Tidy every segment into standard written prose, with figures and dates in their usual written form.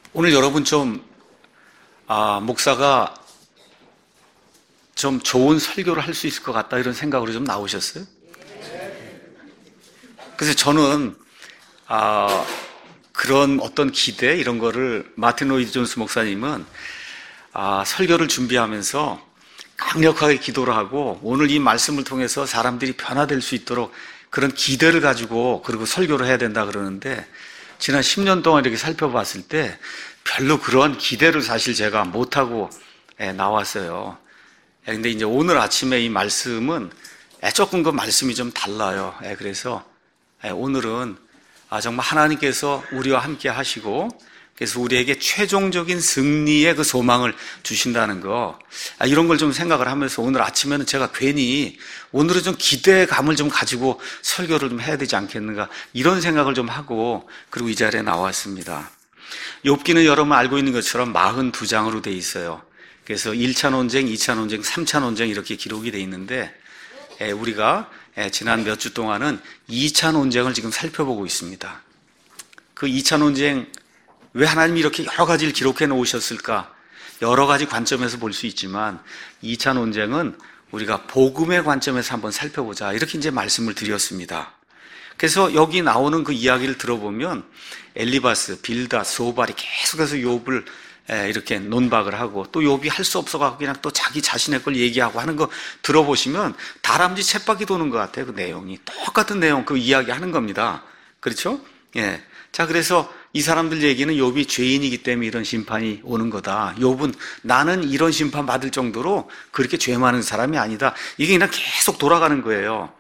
오늘 여러분 목사가 좀 좋은 설교를 할 수 있을 것 같다 이런 생각으로 좀 나오셨어요? 그래서 저는 그런 어떤 기대 이런 거를 마틴 로이드 존스 목사님은 설교를 준비하면서 강력하게 기도를 하고 오늘 이 말씀을 통해서 사람들이 변화될 수 있도록 그런 기대를 가지고 그리고 설교를 해야 된다 그러는데 지난 10년 동안 이렇게 살펴봤을 때 별로 그런 기대를 사실 제가 못하고 나왔어요. 근데 이제 오늘 아침에 이 말씀은 조금 그 말씀이 좀 달라요. 그래서 오늘은 정말 하나님께서 우리와 함께 하시고 그래서 우리에게 최종적인 승리의 그 소망을 주신다는 거 이런 걸 좀 생각을 하면서 오늘 아침에는 제가 괜히 오늘은 좀 기대감을 좀 가지고 설교를 좀 해야 되지 않겠는가 이런 생각을 좀 하고 그리고 이 자리에 나왔습니다. 욥기는 여러분 알고 있는 것처럼 42장으로 돼 있어요. 그래서 1차 논쟁, 2차 논쟁, 3차 논쟁 이렇게 기록이 돼 있는데 우리가 지난 몇 주 동안은 2차 논쟁을 지금 살펴보고 있습니다. 그 2차 논쟁 왜 하나님이 이렇게 여러 가지를 기록해 놓으셨을까? 여러 가지 관점에서 볼 수 있지만 2차 논쟁은 우리가 복음의 관점에서 한번 살펴보자 이렇게 이제 말씀을 드렸습니다. 그래서 여기 나오는 그 이야기를 들어보면 엘리바스, 빌닷, 소발이 계속해서 욥을 이렇게 논박을 하고 또 욥이 할 수 없어가지고 그냥 또 자기 자신의 걸 얘기하고 하는 거 들어보시면 다람쥐 쳇바퀴 도는 것 같아요. 그 내용이 똑같은 내용 그 이야기 하는 겁니다. 그렇죠? 자, 그래서 이 사람들 얘기는 욥이 죄인이기 때문에 이런 심판이 오는 거다. 욥은 나는 이런 심판 받을 정도로 그렇게 죄 많은 사람이 아니다. 이게 그냥 계속 돌아가는 거예요.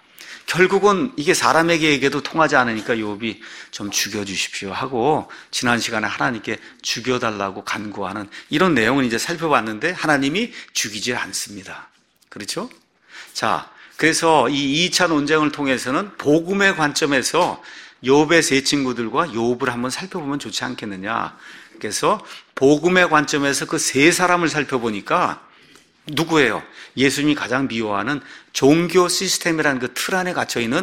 결국은 이게 사람에게도 통하지 않으니까 욥이 좀 죽여주십시오 하고 지난 시간에 하나님께 죽여달라고 간구하는 이런 내용을 이제 살펴봤는데 하나님이 죽이질 않습니다. 그렇죠? 자, 그래서 이 2차 논쟁을 통해서는 복음의 관점에서 욥의 세 친구들과 욥을 한번 살펴보면 좋지 않겠느냐. 그래서 복음의 관점에서 그 세 사람을 살펴보니까 누구예요? 예수님이 가장 미워하는 종교 시스템이라는 그 틀 안에 갇혀있는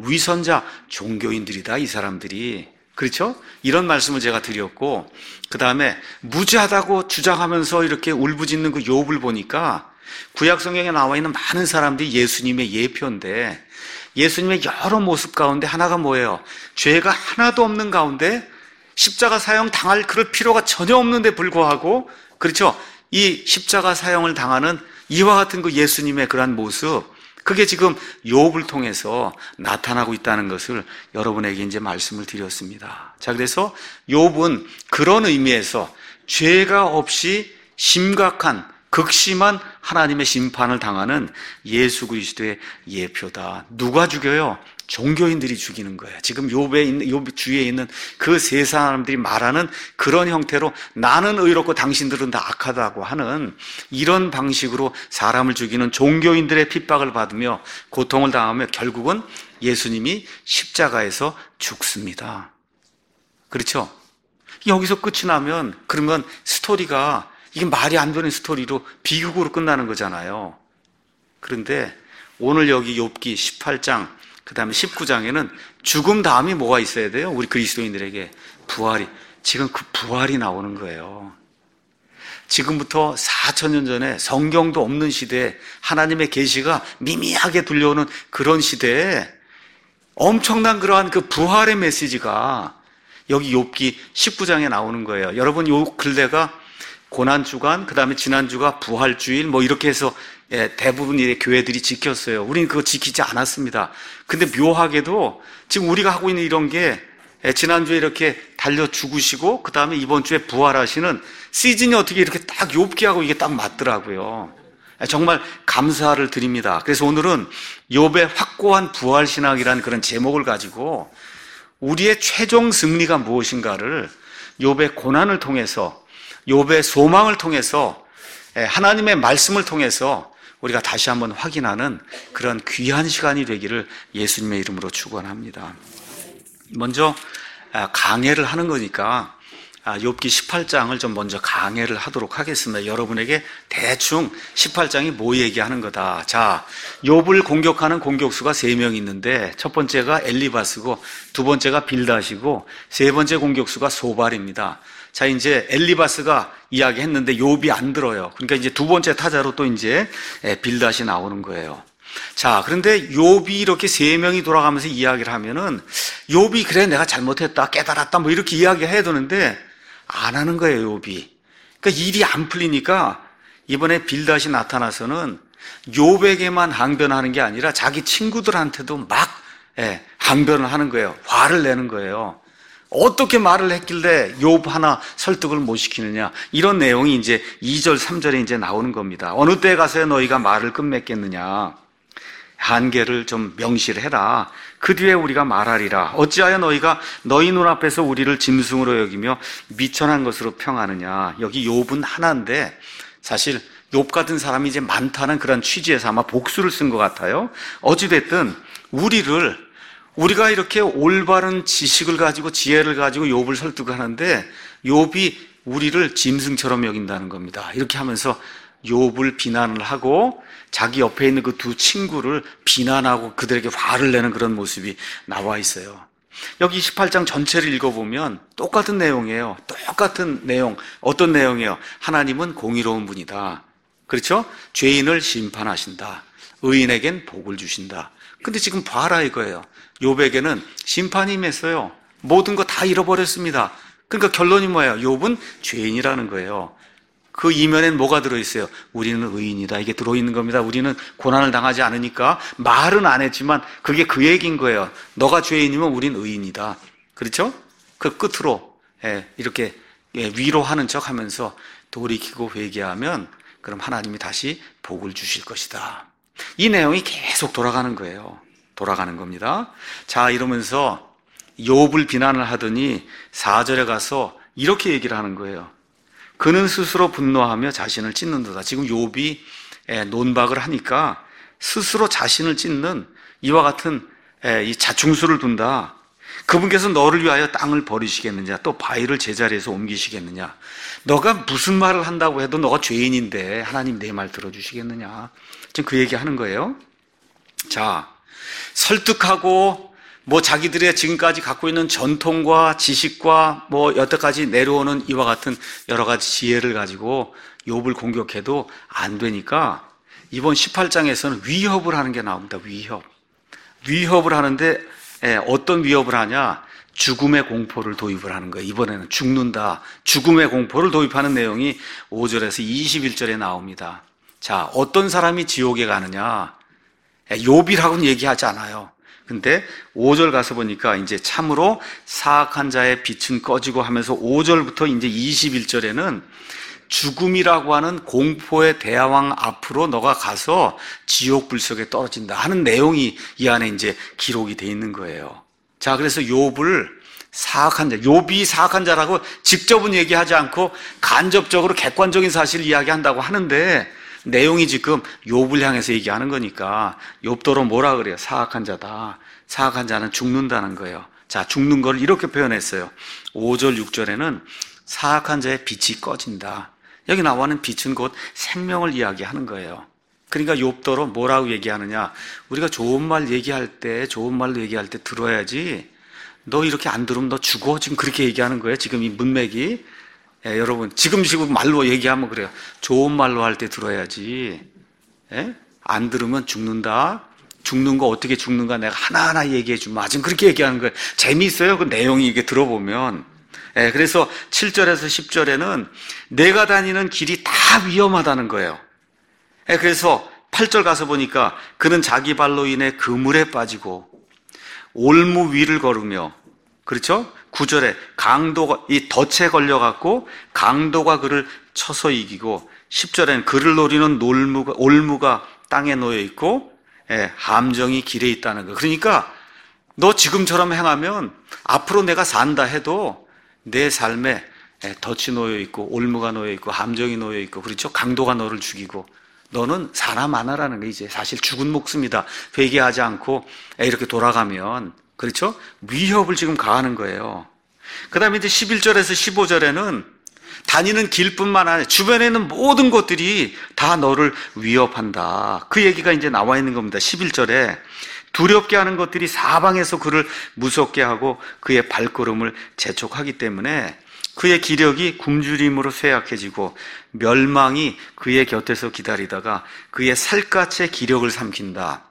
위선자 종교인들이다, 이 사람들이. 그렇죠? 이런 말씀을 제가 드렸고, 그 다음에 무지하다고 주장하면서 이렇게 울부짖는 그 욥을 보니까 구약 성경에 나와 있는 많은 사람들이 예수님의 예표인데 예수님의 여러 모습 가운데 하나가 뭐예요? 죄가 하나도 없는 가운데 십자가 사형 당할 그럴 필요가 전혀 없는데 불구하고, 그렇죠? 이 십자가 사형을 당하는 이와 같은 그 예수님의 그러한 모습, 그게 지금 욥을 통해서 나타나고 있다는 것을 여러분에게 이제 말씀을 드렸습니다. 자, 그래서 욥은 그런 의미에서 죄가 없이 심각한 극심한 하나님의 심판을 당하는 예수 그리스도의 예표다. 누가 죽여요? 종교인들이 죽이는 거예요. 지금 욥 주위에 있는 그 세 사람들이 말하는 그런 형태로 나는 의롭고 당신들은 다 악하다고 하는 이런 방식으로 사람을 죽이는 종교인들의 핍박을 받으며 고통을 당하며 결국은 예수님이 십자가에서 죽습니다. 그렇죠? 여기서 끝이 나면 그러면 스토리가 이게 말이 안 되는 스토리로 비극으로 끝나는 거잖아요. 그런데 오늘 여기 욥기 18장 그 다음에 19장에는 죽음 다음에 뭐가 있어야 돼요? 우리 그리스도인들에게 부활이. 지금 그 부활이 나오는 거예요. 지금부터 4,000년 전에 성경도 없는 시대에 하나님의 계시가 미미하게 들려오는 그런 시대에 엄청난 그러한 그 부활의 메시지가 여기 욥기 19장에 나오는 거예요. 여러분 요 근래가 고난주간, 그 다음에 지난주가 부활주일, 이렇게 해서 대부분의 교회들이 지켰어요. 우리는 그거 지키지 않았습니다. 근데 묘하게도 지금 우리가 하고 있는 이런 게 지난주에 이렇게 달려 죽으시고, 그 다음에 이번 주에 부활하시는 시즌이 어떻게 이렇게 딱 욥기하고 이게 딱 맞더라고요. 정말 감사를 드립니다. 그래서 오늘은 욥의 확고한 부활신앙이라는 그런 제목을 가지고 우리의 최종 승리가 무엇인가를 욥의 고난을 통해서 욥의 소망을 통해서 하나님의 말씀을 통해서 우리가 다시 한번 확인하는 그런 귀한 시간이 되기를 예수님의 이름으로 축원합니다. 먼저 강해를 하는 거니까 욥기 18장을 좀 먼저 강해를 하도록 하겠습니다. 여러분에게 대충 18장이 뭐 얘기하는 거다. 자, 욥을 공격하는 공격수가 3명 있는데 첫 번째가 엘리바스고 두 번째가 빌닷이고 세 번째 공격수가 소발입니다. 자, 이제 엘리바스가 이야기했는데 욥이 안 들어요. 그러니까 이제 두 번째 타자로 또 이제 빌닷이 나오는 거예요. 자, 그런데 욥이 이렇게 세 명이 돌아가면서 이야기를 하면은 욥이 그래 내가 잘못했다 깨달았다 뭐 이렇게 이야기해야 되는데 안 하는 거예요, 욥이. 그러니까 일이 안 풀리니까 이번에 빌닷이 나타나서는 욥에게만 항변하는 게 아니라 자기 친구들한테도 막 항변을 하는 거예요. 화를 내는 거예요. 어떻게 말을 했길래 욥 하나 설득을 못 시키느냐. 이런 내용이 이제 2절, 3절에 이제 나오는 겁니다. 어느 때에 가서야 너희가 말을 끝맺겠느냐. 한계를 좀 명시해라. 그 뒤에 우리가 말하리라. 어찌하여 너희가 너희 눈앞에서 우리를 짐승으로 여기며 미천한 것으로 평하느냐. 여기 욥은 하나인데 사실 욥 같은 사람이 이제 많다는 그런 취지에서 아마 복수를 쓴 것 같아요. 어찌됐든 우리가 이렇게 올바른 지식을 가지고 지혜를 가지고 욥을 설득하는데 욥이 우리를 짐승처럼 여긴다는 겁니다. 이렇게 하면서 욥을 비난을 하고 자기 옆에 있는 그 두 친구를 비난하고 그들에게 화를 내는 그런 모습이 나와 있어요. 여기 18장 전체를 읽어보면 똑같은 내용이에요. 똑같은 내용. 어떤 내용이에요? 하나님은 공의로운 분이다. 그렇죠? 죄인을 심판하신다. 의인에겐 복을 주신다. 근데 지금 봐라 이거예요. 욥에게는 심판이 임했어요. 모든 거 다 잃어버렸습니다. 그러니까 결론이 뭐예요? 욥은 죄인이라는 거예요. 그 이면엔 뭐가 들어있어요? 우리는 의인이다. 이게 들어있는 겁니다. 우리는 고난을 당하지 않으니까 말은 안 했지만 그게 그 얘기인 거예요. 너가 죄인이면 우린 의인이다. 그렇죠? 그 끝으로 이렇게 위로하는 척 하면서 돌이키고 회개하면 그럼 하나님이 다시 복을 주실 것이다. 이 내용이 계속 돌아가는 거예요. 돌아가는 겁니다. 자, 이러면서 욥을 비난을 하더니 4절에 가서 이렇게 얘기를 하는 거예요. 그는 스스로 분노하며 자신을 찢는도다. 지금 욥이 논박을 하니까 스스로 자신을 찢는 이와 같은 이 자충수를 둔다. 그분께서 너를 위하여 땅을 버리시겠느냐, 또 바위를 제자리에서 옮기시겠느냐. 너가 무슨 말을 한다고 해도 너가 죄인인데 하나님 내 말 들어주시겠느냐. 지금 그 얘기 하는 거예요. 자, 설득하고 자기들의 지금까지 갖고 있는 전통과 지식과 여태까지 내려오는 이와 같은 여러 가지 지혜를 가지고 욥을 공격해도 안 되니까 이번 18장에서는 위협을 하는 게 나옵니다. 위협을 하는데 어떤 위협을 하냐? 죽음의 공포를 도입을 하는 거예요. 이번에는 죽는다. 죽음의 공포를 도입하는 내용이 5절에서 21절에 나옵니다. 자, 어떤 사람이 지옥에 가느냐? 욥이라고는 얘기하지 않아요. 근데 5절 가서 보니까 이제 참으로 사악한 자의 빛은 꺼지고 하면서 5절부터 이제 21절에는 죽음이라고 하는 공포의 대왕 앞으로 너가 가서 지옥 불 속에 떨어진다 하는 내용이 이 안에 이제 기록이 돼 있는 거예요. 자, 그래서 욥이 사악한 자라고 직접은 얘기하지 않고 간접적으로 객관적인 사실을 이야기한다고 하는데 내용이 지금 욥을 향해서 얘기하는 거니까 욥더러 뭐라 그래요? 사악한 자다. 사악한 자는 죽는다는 거예요. 자, 죽는 걸 이렇게 표현했어요. 5절, 6절에는 사악한 자의 빛이 꺼진다. 여기 나와는 빛은 곧 생명을 이야기하는 거예요. 그러니까 욥더러 뭐라고 얘기하느냐? 우리가 좋은 말로 얘기할 때 들어야지. 너 이렇게 안 들으면 너 죽어. 지금 그렇게 얘기하는 거예요. 지금 이 문맥이. 여러분, 지금 말로 얘기하면 그래요. 좋은 말로 할 때 들어야지. 안 들으면 죽는다. 죽는 거 어떻게 죽는가 내가 하나하나 얘기해 주면 지금 그렇게 얘기하는 거예요. 재미있어요. 그 내용이 이게 들어보면. 그래서 7절에서 10절에는 내가 다니는 길이 다 위험하다는 거예요. 그래서 8절 가서 보니까 그는 자기 발로 인해 그물에 빠지고 올무 위를 걸으며, 그렇죠? 9절에 이 덫에 걸려갖고 강도가 그를 쳐서 이기고, 10절에는 그를 노리는 올무가 땅에 놓여 있고, 함정이 길에 있다는 거. 그러니까 너 지금처럼 행하면 앞으로 내가 산다 해도 내 삶에 덫이 놓여 있고 올무가 놓여 있고 함정이 놓여 있고, 그렇죠? 강도가 너를 죽이고 너는 살아만하라는 게 이제 사실 죽은 목숨이다. 회개하지 않고 이렇게 돌아가면, 그렇죠? 위협을 지금 가하는 거예요. 그 다음에 이제 11절에서 15절에는 다니는 길뿐만 아니라 주변에 있는 모든 것들이 다 너를 위협한다. 그 얘기가 이제 나와 있는 겁니다. 11절에 두렵게 하는 것들이 사방에서 그를 무섭게 하고 그의 발걸음을 재촉하기 때문에 그의 기력이 굶주림으로 쇠약해지고 멸망이 그의 곁에서 기다리다가 그의 살갗의 기력을 삼킨다.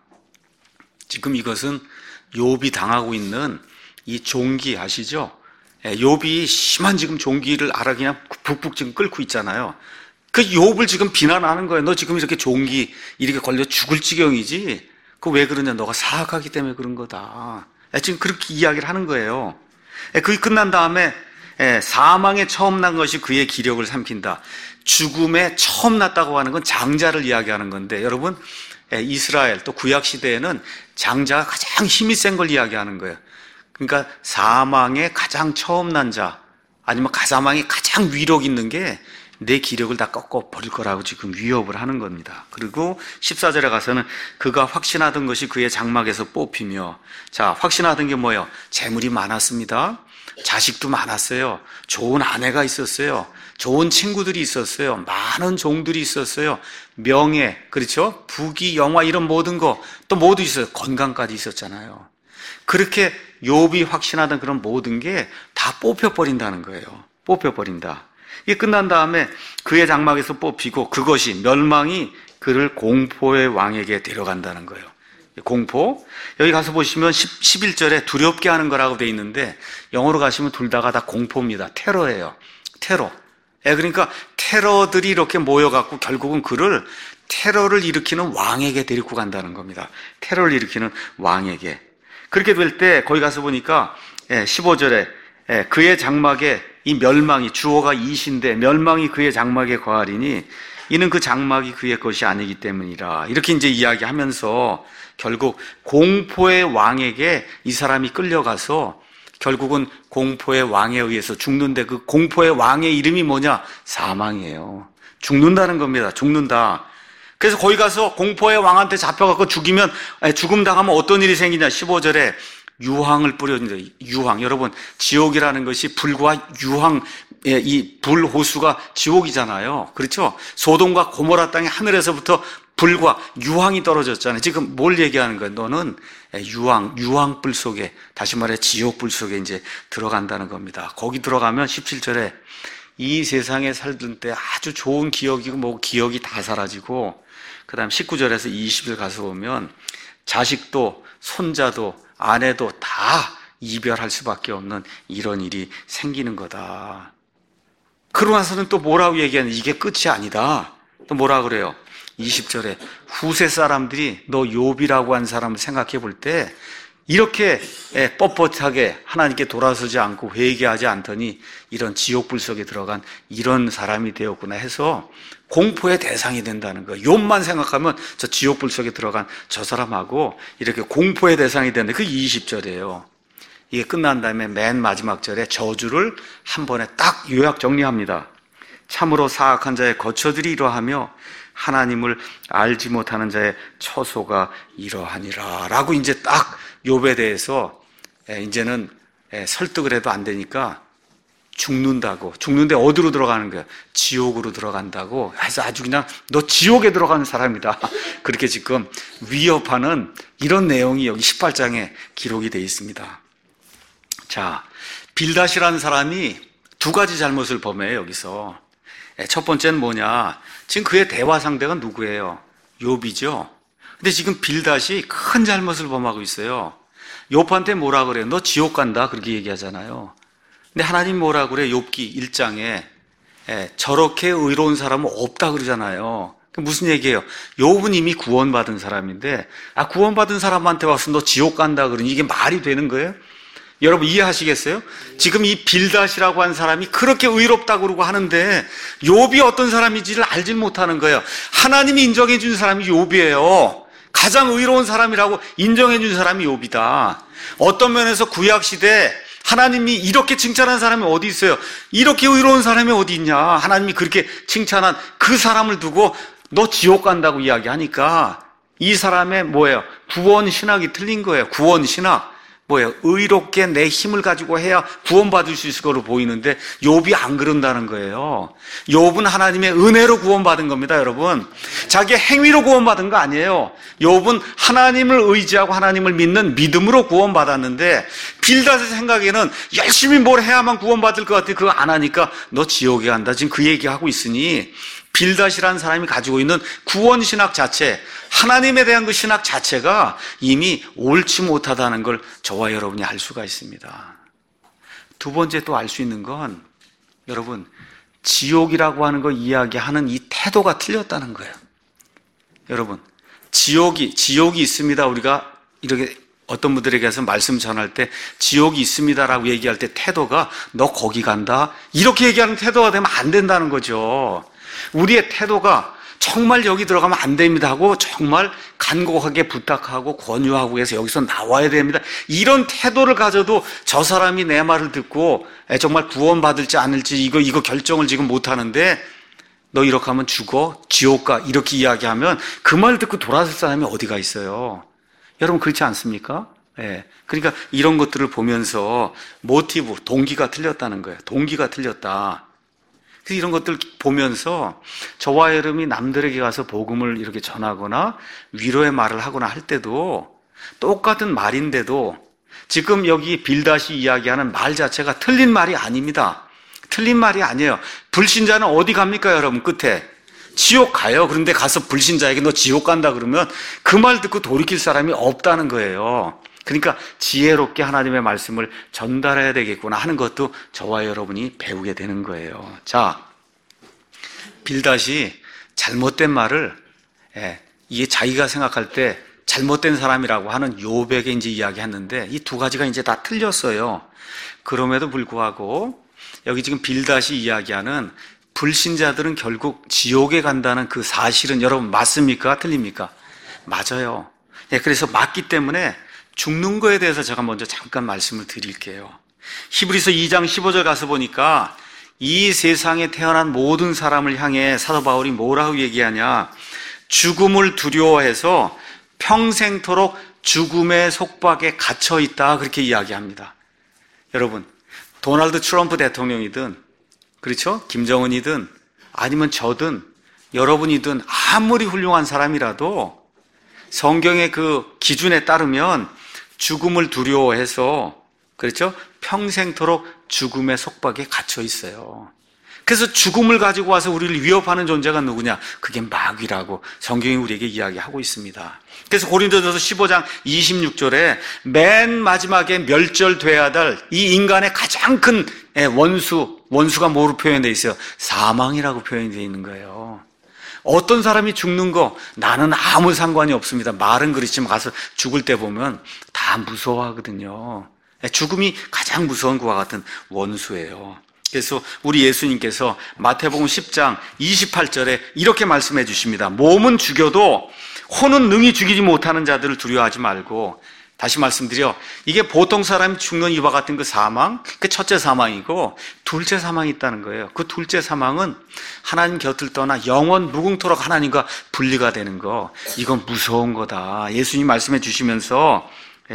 지금 이것은 욥이 당하고 있는 이 종기 아시죠? 욥이 심한 지금 종기를 알아 그냥 북북 지금 끓고 있잖아요. 그 욥을 지금 비난하는 거예요. 너 지금 이렇게 종기 이렇게 걸려 죽을 지경이지. 그 왜 그러냐? 너가 사악하기 때문에 그런 거다. 지금 그렇게 이야기를 하는 거예요. 그게 끝난 다음에 사망에 처음 난 것이 그의 기력을 삼킨다. 죽음에 처음 났다고 하는 건 장자를 이야기하는 건데 여러분 이스라엘 또 구약 시대에는 장자가 가장 힘이 센 걸 이야기하는 거예요. 그러니까 사망에 가장 처음 난 자 아니면 사망에 가장 위력 있는 게 내 기력을 다 꺾어버릴 거라고 지금 위협을 하는 겁니다. 그리고 14절에 가서는 그가 확신하던 것이 그의 장막에서 뽑히며 자 확신하던 게 뭐예요? 재물이 많았습니다. 자식도 많았어요. 좋은 아내가 있었어요. 좋은 친구들이 있었어요. 많은 종들이 있었어요. 명예, 그렇죠? 부귀, 영화 이런 모든 거 또 모두 있어요. 건강까지 있었잖아요. 그렇게 욥이 확신하던 그런 모든 게 다 뽑혀버린다는 거예요. 뽑혀버린다. 이게 끝난 다음에 그의 장막에서 뽑히고 그것이 멸망이 그를 공포의 왕에게 데려간다는 거예요. 공포. 여기 가서 보시면 11절에 두렵게 하는 거라고 돼 있는데 영어로 가시면 둘 다가 다 공포입니다. 테러예요. 테러. 그러니까 테러들이 이렇게 모여갖고 결국은 그를 테러를 일으키는 왕에게 데리고 간다는 겁니다. 테러를 일으키는 왕에게. 그렇게 될 때 거기 가서 보니까 15절에 그의 장막에 이 멸망이 주어가 이신데 멸망이 그의 장막에 거하리니 이는 그 장막이 그의 것이 아니기 때문이라. 이렇게 이제 이야기하면서 결국 공포의 왕에게 이 사람이 끌려가서 결국은 공포의 왕에 의해서 죽는데 그 공포의 왕의 이름이 뭐냐? 사망이에요. 죽는다는 겁니다. 죽는다. 그래서 거기 가서 공포의 왕한테 잡혀갖고 죽음 당하면 어떤 일이 생기냐? 15절에 유황을 뿌려준다. 유황. 여러분, 지옥이라는 것이 불과 유황, 이 불호수가 지옥이잖아요. 그렇죠? 소돔과 고모라 땅에 하늘에서부터 불과 유황이 떨어졌잖아요. 지금 뭘 얘기하는 거예요? 너는 유황불 속에, 다시 말해 지옥불 속에 이제 들어간다는 겁니다. 거기 들어가면 17절에 이 세상에 살던 때 아주 좋은 기억이고 기억이 다 사라지고, 그 다음 19절에서 20절 가서 보면 자식도 손자도 아내도 다 이별할 수밖에 없는 이런 일이 생기는 거다. 그러고 나서는 또 뭐라고 얘기하는 이게 끝이 아니다. 또 뭐라 그래요? 20절에 후세 사람들이 너 욥이라고 한 사람을 생각해 볼 때 이렇게 뻣뻣하게 하나님께 돌아서지 않고 회개하지 않더니 이런 지옥불 속에 들어간 이런 사람이 되었구나 해서 공포의 대상이 된다는 거예요. 욥만 생각하면 저 지옥불 속에 들어간 저 사람하고 이렇게 공포의 대상이 되는데 그게 20절이에요. 이게 끝난 다음에 맨 마지막 절에 저주를 한 번에 딱 요약 정리합니다. 참으로 사악한 자의 거처들이 이러하며 하나님을 알지 못하는 자의 처소가 이러하니라 라고 이제 딱 욥에 대해서 이제는 설득을 해도 안 되니까 죽는다고. 죽는데 어디로 들어가는 거야? 지옥으로 들어간다고 해서 아주 그냥 너 지옥에 들어가는 사람이다. 그렇게 지금 위협하는 이런 내용이 여기 18장에 기록이 되어 있습니다. 자, 빌닷이라는 사람이 두 가지 잘못을 범해요, 여기서. 첫 번째는 뭐냐? 지금 그의 대화 상대가 누구예요? 욥이죠. 근데 지금 빌닷이 큰 잘못을 범하고 있어요. 욥한테 뭐라 그래요? 너 지옥 간다. 그렇게 얘기하잖아요. 근데 하나님 뭐라 그래요? 욥기 1장에 저렇게 의로운 사람은 없다 그러잖아요. 무슨 얘기예요? 욥은 이미 구원받은 사람인데 구원받은 사람한테 와서 너 지옥 간다 그러니 이게 말이 되는 거예요? 여러분 이해하시겠어요? 지금 이 빌닷이라고 한 사람이 그렇게 의롭다고 그러고 하는데 욥이 어떤 사람인지를 알지 못하는 거예요. 하나님이 인정해 준 사람이 욥이에요. 가장 의로운 사람이라고 인정해 준 사람이 욥이다. 어떤 면에서 구약시대 하나님이 이렇게 칭찬한 사람이 어디 있어요? 이렇게 의로운 사람이 어디 있냐? 하나님이 그렇게 칭찬한 그 사람을 두고 너 지옥 간다고 이야기하니까 이 사람의 뭐예요? 구원 신학이 틀린 거예요. 구원 신학. 뭐예요? 의롭게 내 힘을 가지고 해야 구원받을 수 있을 거로 보이는데 욥이 안 그런다는 거예요. 욥은 하나님의 은혜로 구원받은 겁니다, 여러분. 자기의 행위로 구원받은 거 아니에요. 욥은 하나님을 의지하고 하나님을 믿는 믿음으로 구원받았는데 빌닷의 생각에는 열심히 뭘 해야만 구원받을 것 같아. 그거 안 하니까 너 지옥에 간다. 지금 그 얘기하고 있으니 빌닷이라는 사람이 가지고 있는 구원신학 자체, 하나님에 대한 그 신학 자체가 이미 옳지 못하다는 걸 저와 여러분이 알 수가 있습니다. 두 번째 또 알 수 있는 건 여러분, 지옥이라고 하는 거 이야기하는 이 태도가 틀렸다는 거예요. 여러분, 지옥이 있습니다. 우리가 이렇게 어떤 분들에게서 말씀 전할 때 지옥이 있습니다라고 얘기할 때 태도가 너 거기 간다 이렇게 얘기하는 태도가 되면 안 된다는 거죠. 우리의 태도가 정말 여기 들어가면 안 됩니다 하고 정말 간곡하게 부탁하고 권유하고 해서 여기서 나와야 됩니다. 이런 태도를 가져도 저 사람이 내 말을 듣고 정말 구원받을지 않을지 이거 결정을 지금 못 하는데 너 이렇게 하면 죽어, 지옥 가 이렇게 이야기하면 그 말 듣고 돌아설 사람이 어디가 있어요? 여러분 그렇지 않습니까? 예. 그러니까 이런 것들을 보면서 모티브, 동기가 틀렸다는 거예요. 동기가 틀렸다. 그래서 이런 것들 보면서 저와 여러분이 남들에게 가서 복음을 이렇게 전하거나 위로의 말을 하거나 할 때도 똑같은 말인데도 지금 여기 빌닷이 이야기하는 말 자체가 틀린 말이 아닙니다. 틀린 말이 아니에요. 불신자는 어디 갑니까, 여러분? 끝에 지옥 가요. 그런데 가서 불신자에게 너 지옥 간다 그러면 그 말 듣고 돌이킬 사람이 없다는 거예요. 그러니까 지혜롭게 하나님의 말씀을 전달해야 되겠구나 하는 것도 저와 여러분이 배우게 되는 거예요. 자, 빌닷이 잘못된 말을 이게 자기가 생각할 때 잘못된 사람이라고 하는 욥에게 이제 이야기했는데 이 두 가지가 이제 다 틀렸어요. 그럼에도 불구하고 여기 지금 빌닷이 이야기하는 불신자들은 결국 지옥에 간다는 그 사실은 여러분 맞습니까? 틀립니까? 맞아요. 그래서 맞기 때문에 죽는 거에 대해서 제가 먼저 잠깐 말씀을 드릴게요. 히브리서 2장 15절 가서 보니까 이 세상에 태어난 모든 사람을 향해 사도 바울이 뭐라고 얘기하냐? 죽음을 두려워해서 평생토록 죽음의 속박에 갇혀 있다 그렇게 이야기합니다. 여러분, 도널드 트럼프 대통령이든 그렇죠? 김정은이든 아니면 저든 여러분이든 아무리 훌륭한 사람이라도 성경의 그 기준에 따르면 죽음을 두려워해서 그렇죠? 평생토록 죽음의 속박에 갇혀 있어요. 그래서 죽음을 가지고 와서 우리를 위협하는 존재가 누구냐? 그게 마귀라고 성경이 우리에게 이야기하고 있습니다. 그래서 고린도전서 15장 26절에 맨 마지막에 멸절돼야 될 이 인간의 가장 큰 원수가 뭐로 표현되어 있어요? 사망이라고 표현이 되어 있는 거예요. 어떤 사람이 죽는 거 나는 아무 상관이 없습니다. 말은 그렇지만 가서 죽을 때 보면 다 무서워하거든요. 죽음이 가장 무서운 것과 같은 원수예요. 그래서 우리 예수님께서 마태복음 10장 28절에 이렇게 말씀해 주십니다. 몸은 죽여도 혼은 능히 죽이지 못하는 자들을 두려워하지 말고, 다시 말씀드려, 이게 보통 사람이 죽는 이와 같은 그 사망, 그 첫째 사망이고 둘째 사망이 있다는 거예요. 그 둘째 사망은 하나님 곁을 떠나 영원 무궁토록 하나님과 분리가 되는 거, 이건 무서운 거다. 예수님 말씀해 주시면서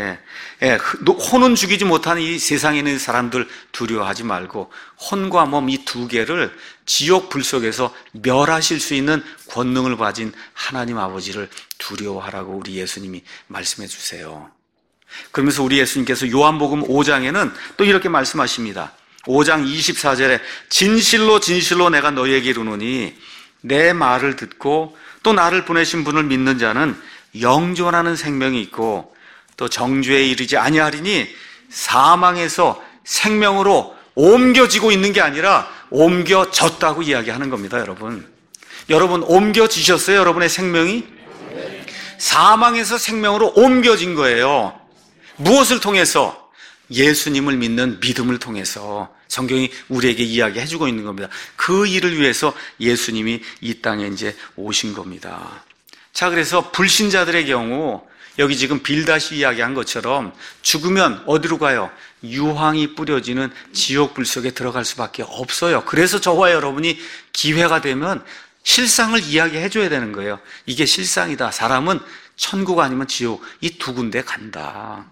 혼은 죽이지 못하는 이 세상에 있는 사람들 두려워하지 말고 혼과 몸 이 두 개를 지옥 불 속에서 멸하실 수 있는 권능을 가진 하나님 아버지를 두려워하라고 우리 예수님이 말씀해 주세요. 그러면서 우리 예수님께서 요한복음 5장에는 또 이렇게 말씀하십니다. 5장 24절에 진실로 진실로 내가 너희에게 이르노니 내 말을 듣고 또 나를 보내신 분을 믿는 자는 영존하는 생명이 있고 또 정죄에 이르지 아니하리니 사망에서 생명으로 옮겨지고 있는 게 아니라 옮겨졌다고 이야기하는 겁니다. 여러분 옮겨지셨어요? 여러분의 생명이? 사망에서 생명으로 옮겨진 거예요. 무엇을 통해서? 예수님을 믿는 믿음을 통해서 성경이 우리에게 이야기해주고 있는 겁니다. 그 일을 위해서 예수님이 이 땅에 이제 오신 겁니다. 자, 그래서 불신자들의 경우 여기 지금 빌닷이 이야기한 것처럼 죽으면 어디로 가요? 유황이 뿌려지는 지옥 불 속에 들어갈 수밖에 없어요. 그래서 저와 여러분이 기회가 되면 실상을 이야기해 줘야 되는 거예요. 이게 실상이다. 사람은 천국 아니면 지옥 이 두 군데 간다.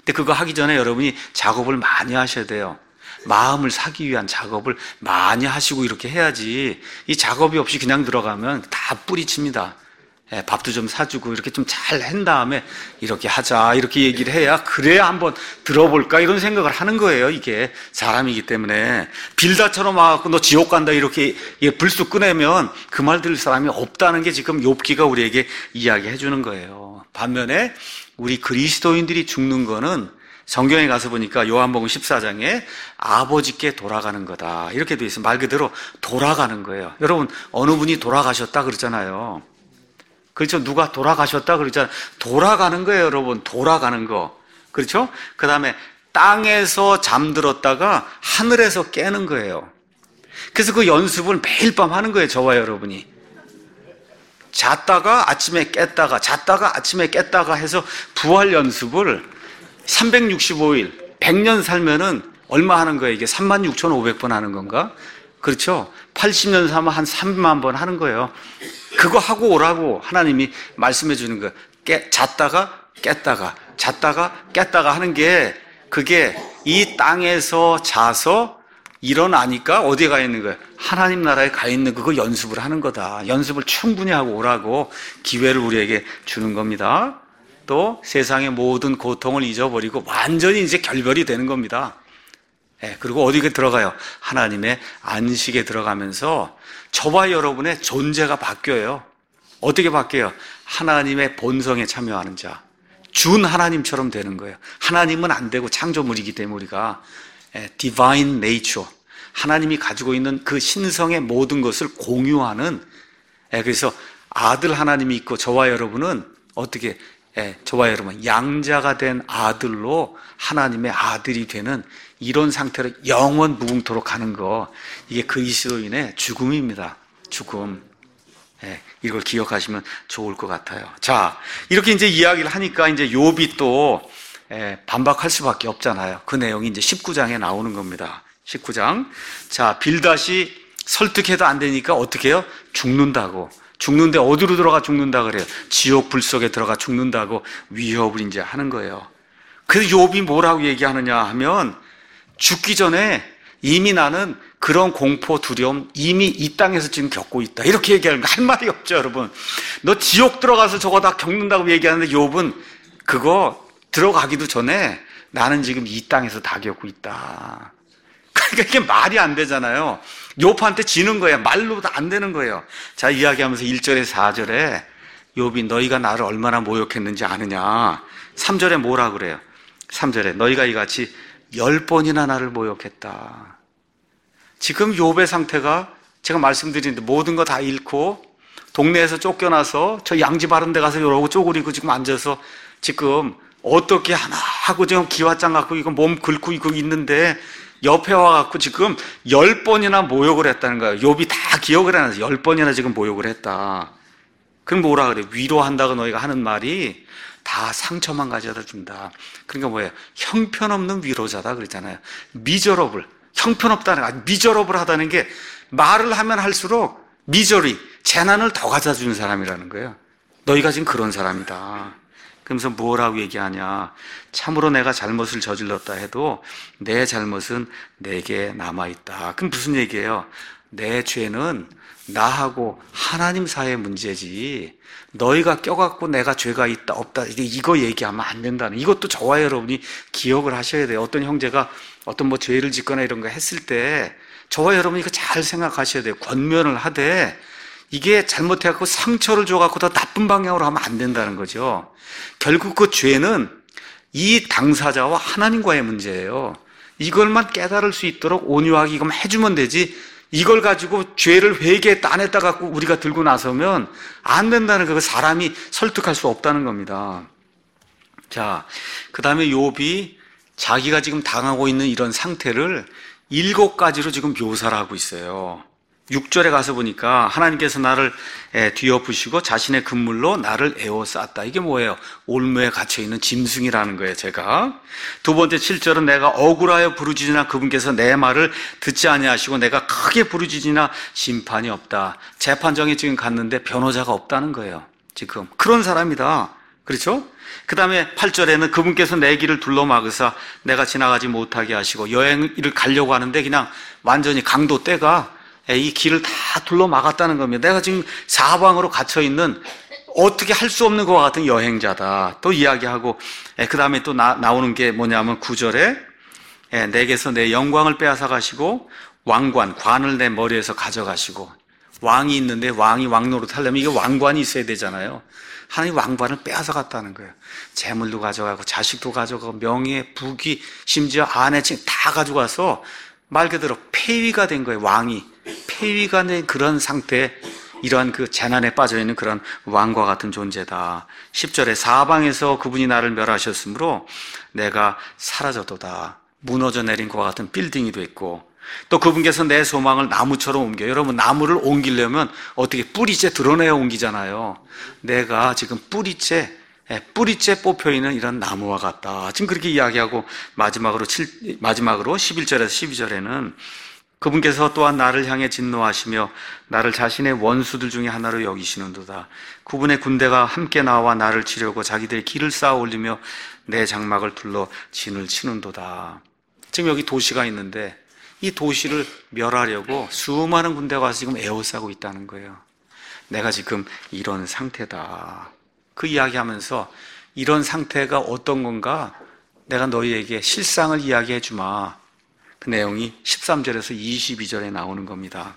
근데 그거 하기 전에 여러분이 작업을 많이 하셔야 돼요. 마음을 사기 위한 작업을 많이 하시고 이렇게 해야지, 이 작업이 없이 그냥 들어가면 다 뿌리칩니다. 밥도 좀 사주고 이렇게 좀 잘 한 다음에 이렇게 하자 이렇게 얘기를 해야, 그래야 한번 들어볼까 이런 생각을 하는 거예요. 이게 사람이기 때문에. 빌다처럼 와갖고 너 지옥 간다 이렇게 불쑥 꺼내면 그 말 들을 사람이 없다는 게 지금 욥기가 우리에게 이야기해 주는 거예요. 반면에 우리 그리스도인들이 죽는 거는 성경에 가서 보니까 요한복음 14장에 아버지께 돌아가는 거다 이렇게 돼 있어요. 말 그대로 돌아가는 거예요. 여러분, 어느 분이 돌아가셨다 그러잖아요. 그렇죠? 누가 돌아가셨다 그러잖아요. 돌아가는 거예요, 여러분. 돌아가는 거. 그렇죠? 그 다음에 땅에서 잠들었다가 하늘에서 깨는 거예요. 그래서 그 연습을 매일 밤 하는 거예요, 저와 여러분이. 잤다가 아침에 깼다가, 잤다가 아침에 깼다가 해서 부활 연습을 365일, 100년 살면은 얼마 하는 거예요? 이게 36,500번 하는 건가? 그렇죠? 80년 살면 한 3만 번 하는 거예요. 그거 하고 오라고 하나님이 말씀해 주는 거예요. 잤다가 깼다가, 잤다가 깼다가 하는 게, 그게 이 땅에서 자서 일어나니까 어디에 가 있는 거예요? 하나님 나라에 가 있는 그거 연습을 하는 거다. 연습을 충분히 하고 오라고 기회를 우리에게 주는 겁니다. 또 세상의 모든 고통을 잊어버리고 완전히 이제 결별이 되는 겁니다. 그리고 어디에 들어가요? 하나님의 안식에 들어가면서 저와 여러분의 존재가 바뀌어요. 어떻게 바뀌어요? 하나님의 본성에 참여하는 자, 준 하나님처럼 되는 거예요. 하나님은 안 되고 창조물이기 때문에 우리가 divine nature, 하나님이 가지고 있는 그 신성의 모든 것을 공유하는, 그래서 아들 하나님이 있고 저와 여러분은 어떻게, 저와 여러분 양자가 된 아들로 하나님의 아들이 되는 이런 상태로 영원 무궁토록 가는 거, 이게 그리스도인의 죽음입니다. 죽음. 이걸 기억하시면 좋을 것 같아요. 자, 이렇게 이제 이야기를 하니까 이제 욥이 또 반박할 수밖에 없잖아요. 그 내용이 이제 19장에 나오는 겁니다. 19장. 자, 빌닷이 설득해도 안 되니까 어떻게 해요? 죽는다고. 죽는데 어디로 들어가 죽는다 그래요? 지옥 불 속에 들어가 죽는다고 위협을 이제 하는 거예요. 그래서 욥이 뭐라고 얘기하느냐 하면, 죽기 전에 이미 나는 그런 공포, 두려움 이미 이 땅에서 지금 겪고 있다 이렇게 얘기하는 거, 할 말이 없죠. 여러분, 너 지옥 들어가서 저거 다 겪는다고 얘기하는데 욥은 그거 들어가기도 전에 나는 지금 이 땅에서 다 겪고 있다. 그러니까 이게 말이 안 되잖아요. 욥한테 지는 거예요. 말로도 안 되는 거예요. 자, 이야기하면서 1절에 4절에 욥이 너희가 나를 얼마나 모욕했는지 아느냐. 3절에 뭐라 그래요? 3절에 너희가 이같이 10번이나 나를 모욕했다. 지금 욥의 상태가 제가 말씀드리는데 모든 거 다 잃고 동네에서 쫓겨나서 저 양지 바른 데 가서 이러고 쪼그리고 지금 앉아서 지금 어떻게 하나 하고 지금 기와장 갖고 이거 몸 긁고 이거 있는데 옆에 와갖고 지금 10번이나 모욕을 했다는 거예요. 욥이 다 기억을 해놔서 10번이나 지금 모욕을 했다. 그럼 뭐라 그래? 위로한다고 너희가 하는 말이 다 상처만 가져다 준다. 그러니까 뭐예요? 형편없는 위로자다 그랬잖아요. 미저러블. 형편없다는 거, 미저러블 하다는 게 말을 하면 할수록 미저리, 재난을 더 가져다 주는 사람이라는 거예요. 너희가 지금 그런 사람이다. 그러면서 뭐라고 얘기하냐. 참으로 내가 잘못을 저질렀다 해도 내 잘못은 내게 남아있다. 그럼 무슨 얘기예요? 내 죄는 나하고 하나님 사이의 문제지 너희가 껴갖고 내가 죄가 있다 없다 이거 얘기하면 안 된다는, 이것도 저와 여러분이 기억을 하셔야 돼요. 어떤 형제가 어떤 뭐 죄를 짓거나 이런 거 했을 때 저와 여러분이 이거 잘 생각하셔야 돼요. 권면을 하되 이게 잘못해갖고 상처를 줘갖고 더 나쁜 방향으로 하면 안 된다는 거죠. 결국 그 죄는 이 당사자와 하나님과의 문제예요. 이걸만 깨달을 수 있도록 온유하게 이것만 해주면 되지, 이걸 가지고 죄를 회개했다 안 했다 갖고 우리가 들고 나서면 안 된다는 거, 사람이 설득할 수 없다는 겁니다. 자, 그 다음에 욥이 자기가 지금 당하고 있는 이런 상태를 7가지로 지금 묘사를 하고 있어요. 6절에 가서 보니까 하나님께서 나를 뒤엎으시고 자신의 금물로 나를 에워쌌다. 이게 뭐예요? 올무에 갇혀있는 짐승이라는 거예요, 제가. 두 번째 7절은 내가 억울하여 부르짖으나 그분께서 내 말을 듣지 아니하시고 내가 크게 부르짖으나 심판이 없다. 재판정에 지금 갔는데 변호자가 없다는 거예요. 지금 그런 사람이다. 그렇죠? 그 다음에 8절에는 그분께서 내 길을 둘러막으사 내가 지나가지 못하게 하시고, 여행을 가려고 하는데 그냥 완전히 강도 떼가 이 길을 다 둘러막았다는 겁니다. 내가 지금 사방으로 갇혀있는 어떻게 할 수 없는 것과 같은 여행자다 또 이야기하고, 그 다음에 또 나오는 게 뭐냐면 9절에 내게서 내 영광을 빼앗아 가시고 관을 내 머리에서 가져가시고. 왕이 있는데 왕이 왕노릇 하려면 이게 왕관이 있어야 되잖아요. 하나님 왕관을 빼앗아 갔다는 거예요. 재물도 가져가고 자식도 가져가고 명예, 부귀, 심지어 아내 다 가져가서 말 그대로 폐위가 된 거예요. 왕이 폐위가 된 그런 상태에 이러한 그 재난에 빠져있는 그런 왕과 같은 존재다. 10절에 사방에서 그분이 나를 멸하셨으므로 내가 사라졌도다. 무너져 내린 것과 같은 빌딩이 됐고, 또 그분께서 내 소망을 나무처럼 옮겨요. 여러분, 나무를 옮기려면 어떻게 뿌리째 드러내어 옮기잖아요. 내가 지금 뿌리째 뽑혀있는 이런 나무와 같다. 지금 그렇게 이야기하고 마지막으로 11절에서 12절에는 그분께서 또한 나를 향해 진노하시며 나를 자신의 원수들 중에 하나로 여기시는도다. 그분의 군대가 함께 나와 나를 치려고 자기들의 길을 쌓아 올리며 내 장막을 둘러 진을 치는도다. 지금 여기 도시가 있는데 이 도시를 멸하려고 수많은 군대가 와서 지금 에워싸고 있다는 거예요. 내가 지금 이런 상태다. 그 이야기하면서 이런 상태가 어떤 건가 내가 너희에게 실상을 이야기해 주마. 그 내용이 13절에서 22절에 나오는 겁니다.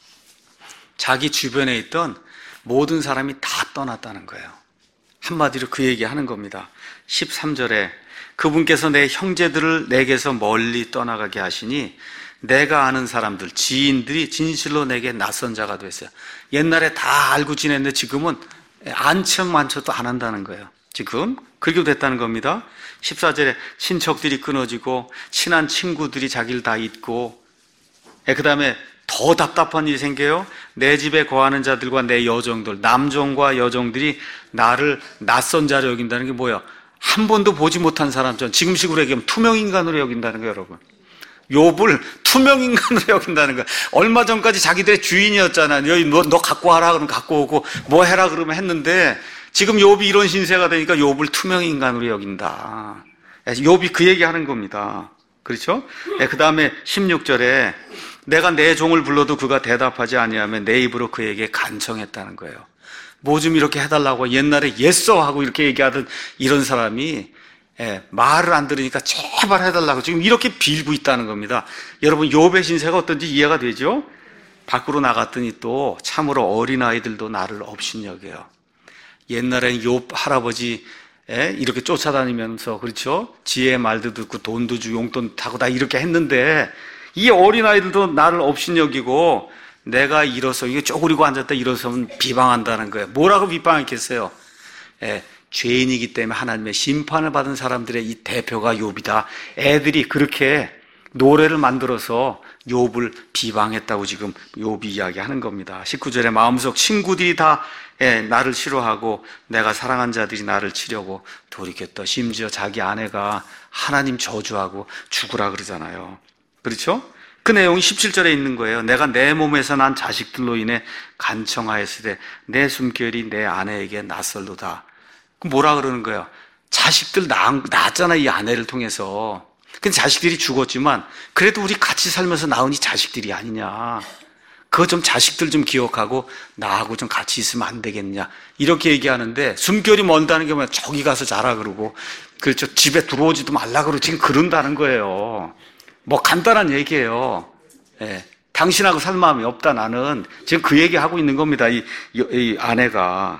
자기 주변에 있던 모든 사람이 다 떠났다는 거예요. 한마디로 그 얘기하는 겁니다. 13절에 그분께서 내 형제들을 내게서 멀리 떠나가게 하시니 내가 아는 사람들, 지인들이 진실로 내게 낯선 자가 됐어요. 옛날에 다 알고 지냈는데 지금은 안척만척도 안 한다는 거예요. 지금 그렇게 됐다는 겁니다. 14절에 친척들이 끊어지고 친한 친구들이 자기를 다 잊고, 그 다음에 더 답답한 일이 생겨요. 내 집에 거하는 자들과 내 여종들, 남종과 여종들이 나를 낯선 자로 여긴다는 게 뭐예요? 한 번도 보지 못한 사람처럼, 지금식으로 얘기하면 투명인간으로 여긴다는 거예요, 여러분. 욥을 투명인간으로 여긴다는 거야. 얼마 전까지 자기들의 주인이었잖아. 여기 너 갖고 와라 그러면 갖고 오고, 뭐 해라 그러면 했는데, 지금 욥이 이런 신세가 되니까 욥을 투명인간으로 여긴다. 욥이 그 얘기하는 겁니다. 그렇죠? 그 다음에 16절에 내가 내 종을 불러도 그가 대답하지 아니하면 내 입으로 그에게 간청했다는 거예요. 뭐 좀 이렇게 해달라고 옛날에 yes 하고 이렇게 얘기하던 이런 사람이 말을 안 들으니까 제발 해달라고 지금 이렇게 빌고 있다는 겁니다. 여러분, 욥의 신세가 어떤지 이해가 되죠? 밖으로 나갔더니 또 참으로 어린아이들도 나를 업신여겨요. 옛날엔 욥 할아버지 이렇게 쫓아다니면서, 그렇죠? 지혜의 말도 듣고 돈도 주고 용돈 타고 다 이렇게 했는데 이 어린아이들도 나를 업신여기고 내가 일어서 이게 쪼그리고 앉았다 일어서면 비방한다는 거예요. 뭐라고 비방했겠어요? 죄인이기 때문에 하나님의 심판을 받은 사람들의 이 대표가 욥이다. 애들이 그렇게 노래를 만들어서 욥을 비방했다고 지금 욥이 이야기하는 겁니다. 19절에 마음속 친구들이 다 나를 싫어하고 내가 사랑한 자들이 나를 치려고 돌이켰다. 심지어 자기 아내가 하나님 저주하고 죽으라 그러잖아요. 그렇죠? 그 내용이 17절에 있는 거예요. 내가 내 몸에서 난 자식들로 인해 간청하였을 때 내 숨결이 내 아내에게 낯설도다. 뭐라 그러는 거예요? 자식들 낳았잖아, 이 아내를 통해서. 근데 자식들이 죽었지만 그래도 우리 같이 살면서 낳은 이 자식들이 아니냐. 그거 좀 자식들 좀 기억하고 나하고 좀 같이 있으면 안 되겠냐. 이렇게 얘기하는데 숨결이 멀다는 게 뭐야? 저기 가서 자라 그러고, 그렇죠, 집에 들어오지도 말라 그러고 지금 그런다는 거예요. 뭐 간단한 얘기예요. 당신하고 살 마음이 없다 나는. 지금 그 얘기하고 있는 겁니다. 이 아내가.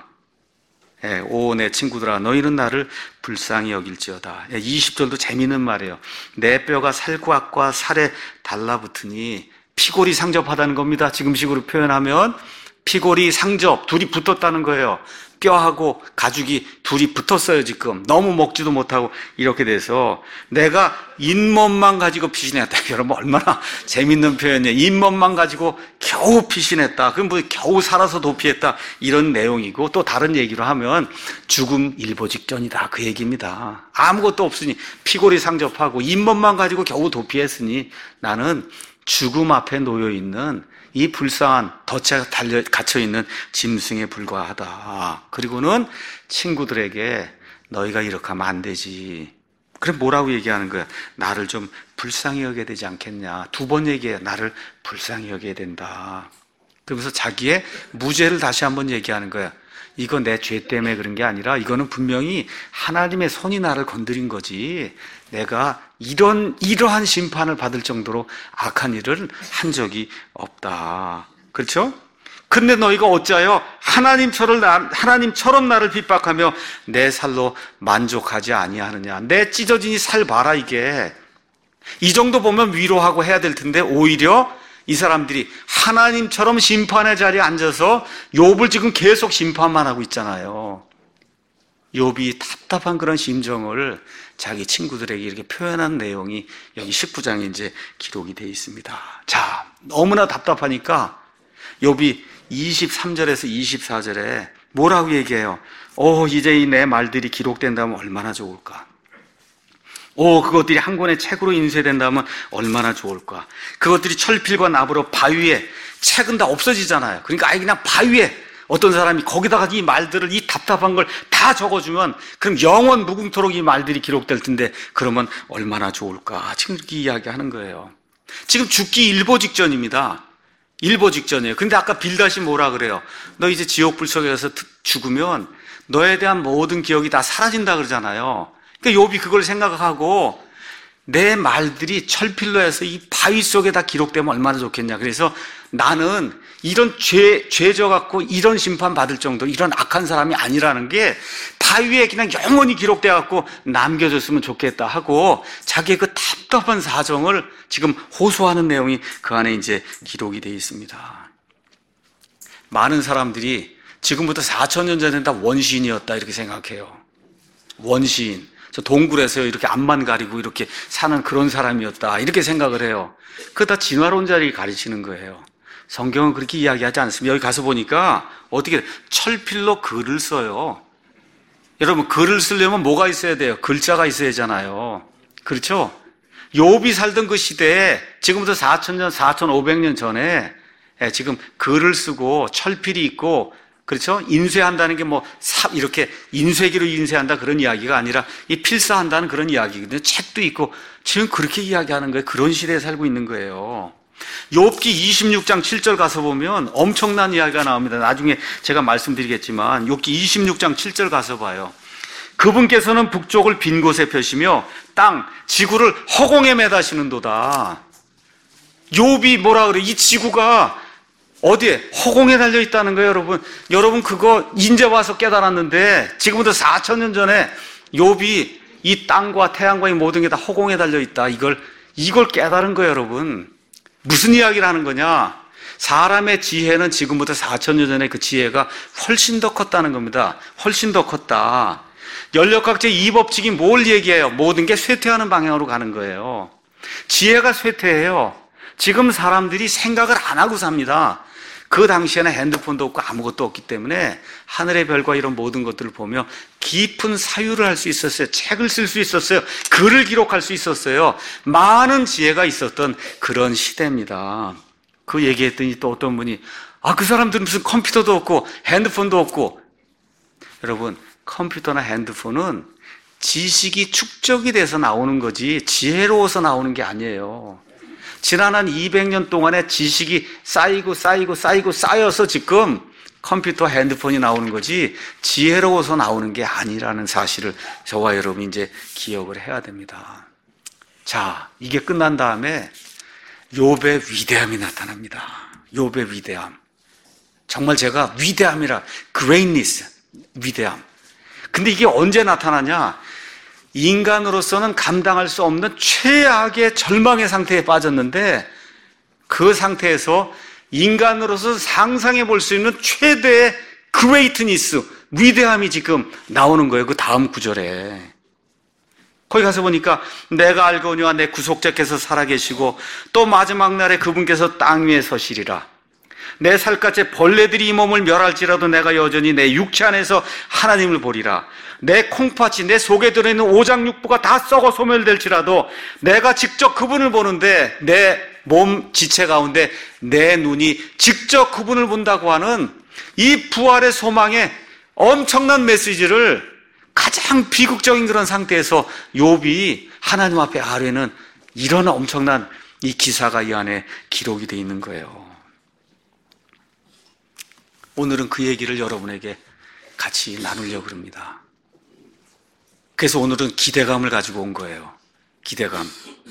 오 내 친구들아 너희는 나를 불쌍히 여길지어다. 20절도 재미있는 말이에요. 내 뼈가 살구악과 살에 달라붙으니 피골이 상접하다는 겁니다. 지금식으로 표현하면 피골이 상접, 둘이 붙었다는 거예요. 뼈하고 가죽이 둘이 붙었어요. 지금 너무 먹지도 못하고 이렇게 돼서 내가 잇몸만 가지고 피신했다. 여러분 얼마나 재밌는 표현이에요. 잇몸만 가지고 겨우 피신했다. 그럼 뭐 겨우 살아서 도피했다 이런 내용이고, 또 다른 얘기로 하면 죽음 일보 직전이다 그 얘기입니다. 아무것도 없으니 피골이 상접하고 잇몸만 가지고 겨우 도피했으니 나는 죽음 앞에 놓여있는 이 불쌍한 덫에 갇혀있는 짐승에 불과하다. 그리고는 친구들에게 너희가 이렇게 하면 안 되지. 그럼 뭐라고 얘기하는 거야? 나를 좀 불쌍히 여겨야 되지 않겠냐. 2번 얘기해. 나를 불쌍히 여겨야 된다. 그러면서 자기의 무죄를 다시 한번 얘기하는 거야. 이거 내 죄 때문에 그런 게 아니라 이거는 분명히 하나님의 손이 나를 건드린 거지. 내가 이러한 심판을 받을 정도로 악한 일을 한 적이 없다. 그렇죠? 근데 너희가 어찌하여 하나님처럼 나를 핍박하며 내 살로 만족하지 아니하느냐. 내 찢어진 이 살 봐라. 이게 이 정도 보면 위로하고 해야 될 텐데 오히려 이 사람들이 하나님처럼 심판의 자리에 앉아서 욥을 지금 계속 심판만 하고 있잖아요. 욥이 답답한 그런 심정을 자기 친구들에게 이렇게 표현한 내용이 여기 19장에 이제 기록이 되어 있습니다. 자, 너무나 답답하니까 욥이 23절에서 24절에 뭐라고 얘기해요? 이제 이 내 말들이 기록된다면 얼마나 좋을까? 그것들이 한 권의 책으로 인쇄된다면 얼마나 좋을까? 그것들이 철필과 나무로 바위에, 책은 다 없어지잖아요. 그러니까 아예 그냥 바위에 어떤 사람이 거기다가 이 말들을, 이 답답한 걸 다 적어주면 그럼 영원 무궁토록 이 말들이 기록될 텐데 그러면 얼마나 좋을까? 지금 이렇게 이야기하는 거예요. 지금 죽기 일보 직전입니다. 일보 직전이에요. 근데 아까 빌닷이 뭐라 그래요? 너 이제 지옥불 속에 가서 죽으면 너에 대한 모든 기억이 다 사라진다 그러잖아요. 그러니까 욥이 그걸 생각하고 내 말들이 철필로 해서 이 바위 속에 다 기록되면 얼마나 좋겠냐. 그래서 나는 이런 죄져 갖고 이런 심판 받을 정도 이런 악한 사람이 아니라는 게 바위에 그냥 영원히 기록돼 갖고 남겨졌으면 좋겠다 하고 자기의 그 답답한 사정을 지금 호소하는 내용이 그 안에 이제 기록이 되어 있습니다. 많은 사람들이 지금부터 4,000년 전에 다 원시인이었다 이렇게 생각해요. 원시인. 저 동굴에서 이렇게 앞만 가리고 이렇게 사는 그런 사람이었다 이렇게 생각을 해요. 그거 다 진화론자를 가르치는 거예요. 성경은 그렇게 이야기하지 않습니다. 여기 가서 보니까 어떻게 철필로 글을 써요. 여러분 글을 쓰려면 뭐가 있어야 돼요? 글자가 있어야 하잖아요. 그렇죠? 욥이 살던 그 시대에 지금부터 4,000년, 4,500년 전에 지금 글을 쓰고 철필이 있고 그렇죠? 인쇄한다는 게 이렇게 인쇄기로 인쇄한다 그런 이야기가 아니라 이 필사한다는 그런 이야기거든요. 책도 있고 지금 그렇게 이야기하는 거예요. 그런 시대에 살고 있는 거예요. 욥기 26장 7절 가서 보면 엄청난 이야기가 나옵니다. 나중에 제가 말씀드리겠지만 욥기 26장 7절 가서 봐요. 그분께서는 북쪽을 빈 곳에 펴시며 지구를 허공에 매다시는도다. 욥이 뭐라 그래? 이 지구가 어디에? 허공에 달려 있다는 거예요, 여러분. 여러분 그거 이제 와서 깨달았는데 지금부터 4,000년 전에 욥이 이 땅과 태양과 이 모든 게 다 허공에 달려 있다. 이걸 깨달은 거예요, 여러분. 무슨 이야기를 하는 거냐? 사람의 지혜는 지금부터 4,000년 전에 그 지혜가 훨씬 더 컸다는 겁니다. 훨씬 더 컸다. 연력학제 2법칙이 뭘 얘기해요? 모든 게 쇠퇴하는 방향으로 가는 거예요. 지혜가 쇠퇴해요. 지금 사람들이 생각을 안 하고 삽니다. 그 당시에는 핸드폰도 없고 아무것도 없기 때문에 하늘의 별과 이런 모든 것들을 보며 깊은 사유를 할 수 있었어요. 책을 쓸 수 있었어요. 글을 기록할 수 있었어요. 많은 지혜가 있었던 그런 시대입니다. 그 얘기했더니 또 어떤 분이 그 사람들은 무슨 컴퓨터도 없고 핸드폰도 없고. 여러분 컴퓨터나 핸드폰은 지식이 축적이 돼서 나오는 거지 지혜로워서 나오는 게 아니에요. 지난 한 200년 동안의 지식이 쌓여서 지금 컴퓨터, 핸드폰이 나오는 거지 지혜로워서 나오는 게 아니라는 사실을 저와 여러분이 이제 기억을 해야 됩니다. 자, 이게 끝난 다음에 욥의 위대함이 나타납니다. 욥의 위대함. 정말 제가 위대함이라 greatness, 위대함. 근데 이게 언제 나타나냐? 인간으로서는 감당할 수 없는 최악의 절망의 상태에 빠졌는데 그 상태에서 인간으로서 상상해 볼 수 있는 최대의 greatness, 위대함이 지금 나오는 거예요. 그 다음 구절에. 거기 가서 보니까 내가 알거니와 내 구속자께서 살아계시고 또 마지막 날에 그분께서 땅 위에 서시리라. 내 살갗에 벌레들이 이 몸을 멸할지라도 내가 여전히 내 육체 안에서 하나님을 보리라. 내 콩팥이 내 속에 들어있는 오장육부가 다 썩어 소멸될지라도 내가 직접 그분을 보는데 내 몸 지체 가운데 내 눈이 직접 그분을 본다고 하는 이 부활의 소망의 엄청난 메시지를 가장 비극적인 그런 상태에서 욥이 하나님 앞에 아뢰는 이런 엄청난 이 기사가 이 안에 기록이 되어 있는 거예요. 오늘은 그 얘기를 여러분에게 같이 나누려고 합니다. 그래서 오늘은 기대감을 가지고 온 거예요. 기대감.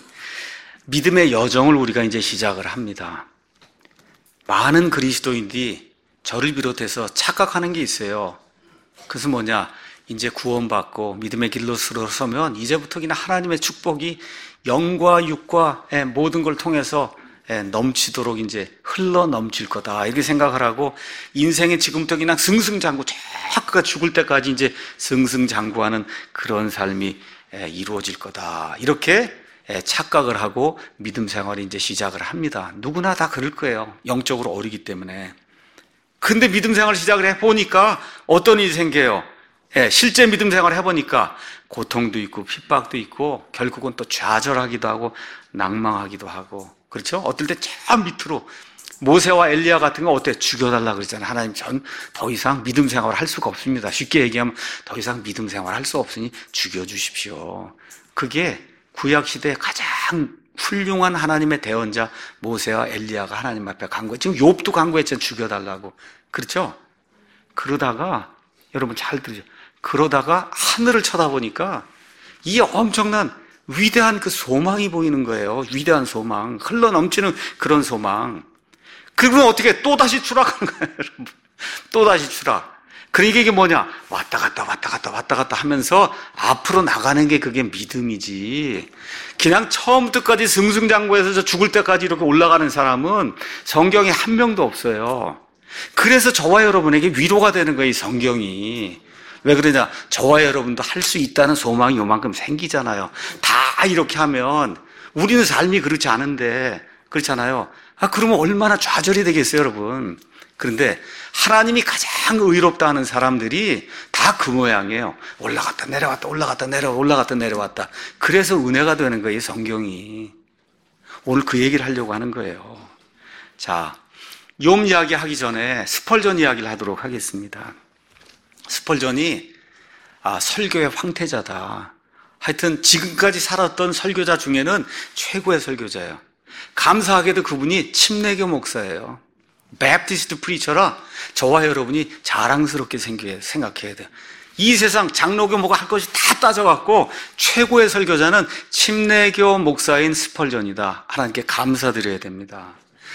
믿음의 여정을 우리가 이제 시작을 합니다. 많은 그리스도인들이 저를 비롯해서 착각하는 게 있어요. 그것은 뭐냐? 이제 구원받고 믿음의 길로 서면 이제부터 그냥 하나님의 축복이 영과 육과 모든 걸 통해서 넘치도록 이제 흘러 넘칠 거다. 이렇게 생각을 하고 인생의 지금부터 그냥 승승장구, 자꾸가 죽을 때까지 이제 승승장구하는 그런 삶이 이루어질 거다. 이렇게 착각을 하고 믿음 생활을 이제 시작을 합니다. 누구나 다 그럴 거예요. 영적으로 어리기 때문에. 근데 믿음 생활을 시작을 해보니까 어떤 일이 생겨요? 실제 믿음 생활을 해보니까 고통도 있고 핍박도 있고 결국은 또 좌절하기도 하고 낭망하기도 하고, 그렇죠? 어떨 때 저 밑으로 모세와 엘리야 같은 거 어때? 죽여달라 그러잖아요. 하나님, 전 더 이상 믿음 생활을 할 수가 없습니다. 쉽게 얘기하면 더 이상 믿음 생활을 할 수 없으니 죽여주십시오. 그게 구약시대에 가장 훌륭한 하나님의 대언자 모세와 엘리야가 하나님 앞에 간구했죠. 지금 욥도 간구했잖아요. 죽여달라고. 그렇죠? 그러다가 여러분 잘 들으죠. 그러다가 하늘을 쳐다보니까 이 엄청난 위대한 그 소망이 보이는 거예요. 위대한 소망, 흘러넘치는 그런 소망. 그러면 어떻게 또다시 추락하는 거예요, 여러분. 또다시 추락. 그러니까 이게 뭐냐? 왔다 갔다 하면서 앞으로 나가는 게 그게 믿음이지. 그냥 처음부터 끝까지 승승장구해서 저 죽을 때까지 이렇게 올라가는 사람은 성경에 한 명도 없어요. 그래서 저와 여러분에게 위로가 되는 거예요, 이 성경이. 왜 그러냐? 저와 여러분도 할 수 있다는 소망이 요만큼 생기잖아요. 다 이렇게 하면 우리는 삶이 그렇지 않은데, 그렇잖아요. 그러면 얼마나 좌절이 되겠어요, 여러분. 그런데 하나님이 가장 의롭다 하는 사람들이 다 그 모양이에요. 올라갔다 내려왔다, 올라갔다 내려왔다, 올라갔다 내려왔다. 그래서 은혜가 되는 거예요, 성경이. 오늘 그 얘기를 하려고 하는 거예요. 자, 욥 이야기 하기 전에 스펄전 이야기를 하도록 하겠습니다. 스펄전이 설교의 황태자다. 하여튼 지금까지 살았던 설교자 중에는 최고의 설교자예요. 감사하게도 그분이 침례교 목사예요. 베프티스트 프리처라 저와 여러분이 자랑스럽게 생각해야 돼요. 이 세상 장로교 뭐가 할 것이 다 따져갖고 최고의 설교자는 침례교 목사인 스펄전이다. 하나님께 감사드려야 됩니다.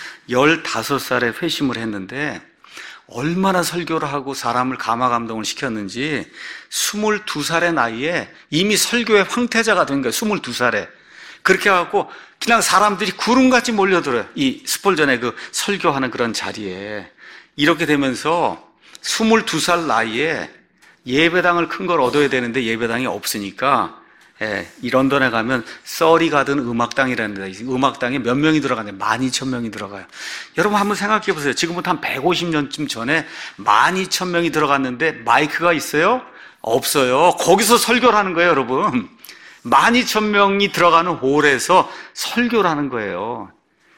15살에 회심을 했는데 얼마나 설교를 하고 사람을 감화감동을 시켰는지 22살의 나이에 이미 설교의 황태자가 된 거예요. 22살에. 그렇게 해갖고 그냥 사람들이 구름같이 몰려들어요. 이 스펄전의 그 설교하는 그런 자리에. 이렇게 되면서 22살 나이에 예배당을 큰 걸 얻어야 되는데 예배당이 없으니까 이 런던에 가면 서리 가든 음악당이라는 데가 있어요. 음악당에 몇 명이 들어가는데 12,000명이 들어가요. 여러분 한번 생각해 보세요. 지금부터 한 150년쯤 전에 12,000명이 들어갔는데 마이크가 있어요? 없어요. 거기서 설교를 하는 거예요, 여러분. 12,000명이 들어가는 홀에서 설교를 하는 거예요.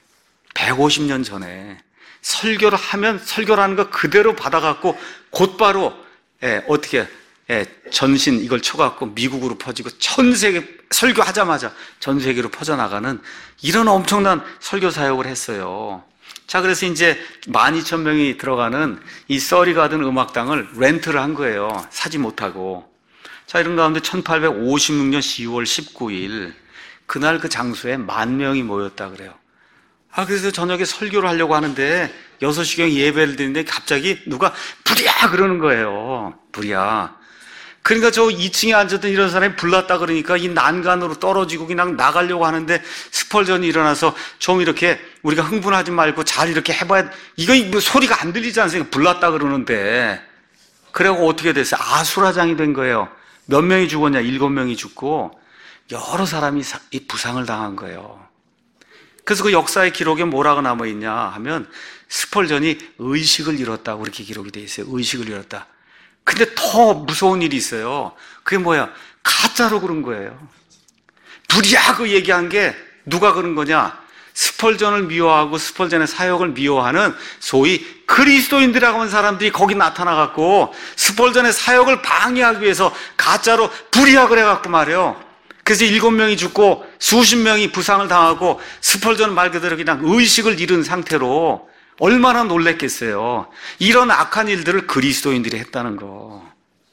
150년 전에. 설교를 하면 설교라는 거 그대로 받아갖고 곧바로 어떻게 전신 이걸 쳐갖고 미국으로 퍼지고 전 세계 설교하자마자 전 세계로 퍼져나가는 이런 엄청난 설교 사역을 했어요. 자, 그래서 이제 12,000명이 들어가는 이 서리 가든 음악당을 렌트를 한 거예요. 사지 못하고. 자, 이런 가운데 1856년 10월 19일 그날 그 장소에 10,000명이 모였다 그래요. 그래서 저녁에 설교를 하려고 하는데 6시경에 예배를 드리는데 갑자기 누가 부랴 그러는 거예요. 부랴. 그러니까 저 2층에 앉았던 이런 사람이 불났다 그러니까 이 난간으로 떨어지고 그냥 나가려고 하는데 스펄전이 일어나서 좀 이렇게 우리가 흥분하지 말고 잘 이렇게 해봐야, 이거 뭐 소리가 안 들리지 않습니까? 불났다 그러는데. 그래갖고 어떻게 됐어요? 아수라장이 된 거예요. 몇 명이 죽었냐? 7명이 죽고 여러 사람이 부상을 당한 거예요. 그래서 그 역사의 기록에 뭐라고 남아있냐 하면 스펄전이 의식을 잃었다고 그렇게 기록이 돼 있어요. 의식을 잃었다. 근데 더 무서운 일이 있어요. 그게 뭐야? 가짜로 그런 거예요. 부랴 그 얘기한 게 누가 그런 거냐? 스펄전을 미워하고 스펄전의 사역을 미워하는 소위 그리스도인들이라고 하는 사람들이 거기 나타나갖고 스펄전의 사역을 방해하기 위해서 가짜로 불의학을 해갖고 말이에요. 그래서 7명이 죽고 수십 명이 부상을 당하고 스펄전 말 그대로 그냥 의식을 잃은 상태로 얼마나 놀랬겠어요. 이런 악한 일들을 그리스도인들이 했다는 거.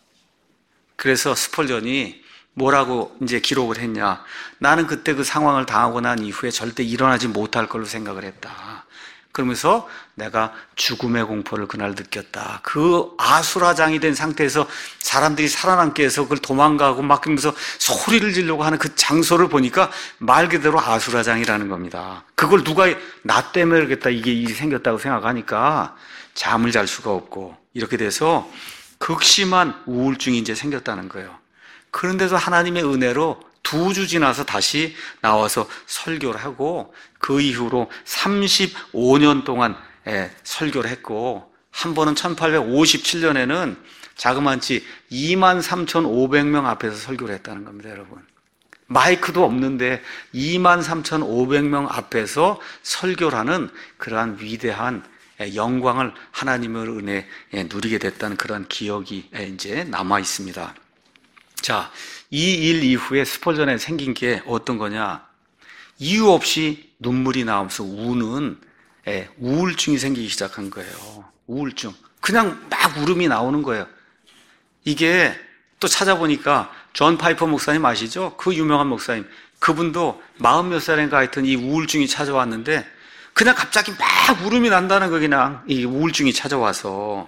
그래서 스펄전이 뭐라고 이제 기록을 했냐. 나는 그때 그 상황을 당하고 난 이후에 절대 일어나지 못할 걸로 생각을 했다. 그러면서 내가 죽음의 공포를 그날 느꼈다. 그 아수라장이 된 상태에서 사람들이 살아남기 위해서 그걸 도망가고 막 그러면서 소리를 지르려고 하는 그 장소를 보니까 말 그대로 아수라장이라는 겁니다. 그걸 누가 나 때문에 그러겠다 이게 일이 생겼다고 생각하니까 잠을 잘 수가 없고 이렇게 돼서 극심한 우울증이 이제 생겼다는 거예요. 그런데도 하나님의 은혜로 2주 지나서 다시 나와서 설교를 하고 그 이후로 35년 동안 설교를 했고 한 번은 1857년에는 자그마치 23,500명 앞에서 설교를 했다는 겁니다, 여러분. 마이크도 없는데 23,500명 앞에서 설교를 하는 그러한 위대한 영광을 하나님의 은혜에 누리게 됐다는 그런 기억이 이제 남아 있습니다. 자, 이 일 이후에 스펄전에 생긴 게 어떤 거냐? 이유 없이 눈물이 나오면서 우는 우울증이 생기기 시작한 거예요. 우울증. 그냥 막 울음이 나오는 거예요. 이게 또 찾아보니까 존 파이퍼 목사님 아시죠? 그 유명한 목사님. 그분도 40몇 살인가 하여튼 이 우울증이 찾아왔는데 그냥 갑자기 막 울음이 난다는 거 그냥 이 우울증이 찾아와서.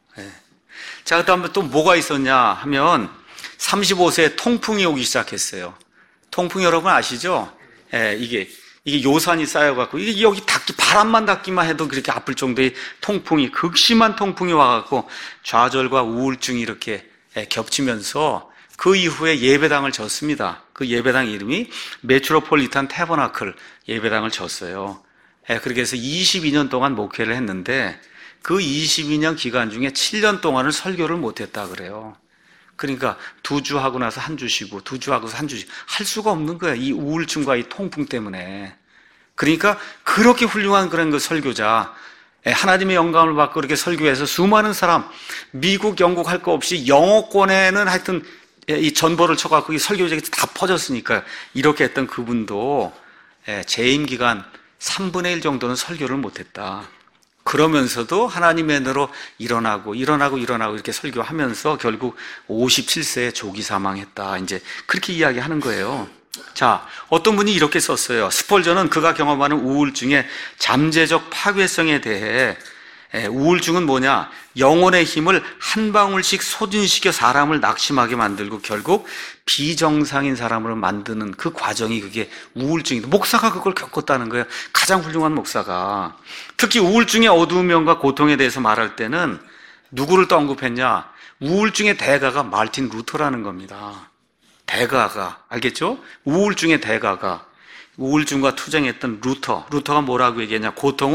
자, 그다음에 또 뭐가 있었냐 하면 35세에 통풍이 오기 시작했어요. 통풍 여러분 아시죠? 이게 요산이 쌓여갖고, 이게 여기 바람만 닿기만 해도 그렇게 아플 정도의 통풍이, 극심한 통풍이 와갖고 좌절과 우울증이 이렇게 겹치면서 그 이후에 예배당을 졌습니다. 그 예배당 이름이 메트로폴리탄 태버나클 예배당을 졌어요. 그렇게 해서 22년 동안 목회를 했는데 그 22년 기간 중에 7년 동안을 설교를 못했다 그래요. 그러니까 2주 하고 나서 한 주 쉬고 2주 하고서 한 주 쉬고 할 수가 없는 거야. 이 우울증과 이 통풍 때문에. 그러니까 그렇게 훌륭한 그런 그 설교자, 하나님의 영감을 받고 그렇게 설교해서 수많은 사람, 미국, 영국 할 거 없이 영어권에는 하여튼 이 전보를 쳐갖고 이 설교적이 다 퍼졌으니까 이렇게 했던 그분도 재임 기간 3분의 1 정도는 설교를 못했다. 그러면서도 하나님의 은혜로 일어나고 이렇게 설교하면서 결국 57세에 조기 사망했다. 이제 그렇게 이야기하는 거예요. 자, 어떤 분이 이렇게 썼어요. 스펄전은 그가 경험하는 우울증의 잠재적 파괴성에 대해 우울증은 뭐냐? 영혼의 힘을 한 방울씩 소진시켜 사람을 낙심하게 만들고 결국 비정상인 사람으로 만드는 그 과정이 그게 우울증이다. 목사가 그걸 겪었다는 거예요. 가장 훌륭한 목사가. 특히 우울증의 어두운 면과 고통에 대해서 말할 때는 누구를 또 언급했냐? 우울증의 대가가 마르틴 루터라는 겁니다. 대가가. 알겠죠? 우울증의 대가가. 우울증과 투쟁했던 루터가 뭐라고 얘기했냐?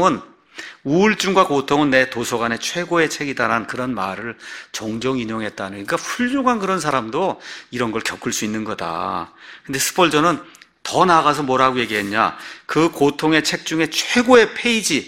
우울증과 고통은 내 도서관의 최고의 책이다라는 그런 말을 종종 인용했다는. 그러니까 훌륭한 그런 사람도 이런 걸 겪을 수 있는 거다. 근데 스펄전은 더 나아가서 뭐라고 얘기했냐? 그 고통의 책 중에 최고의 페이지,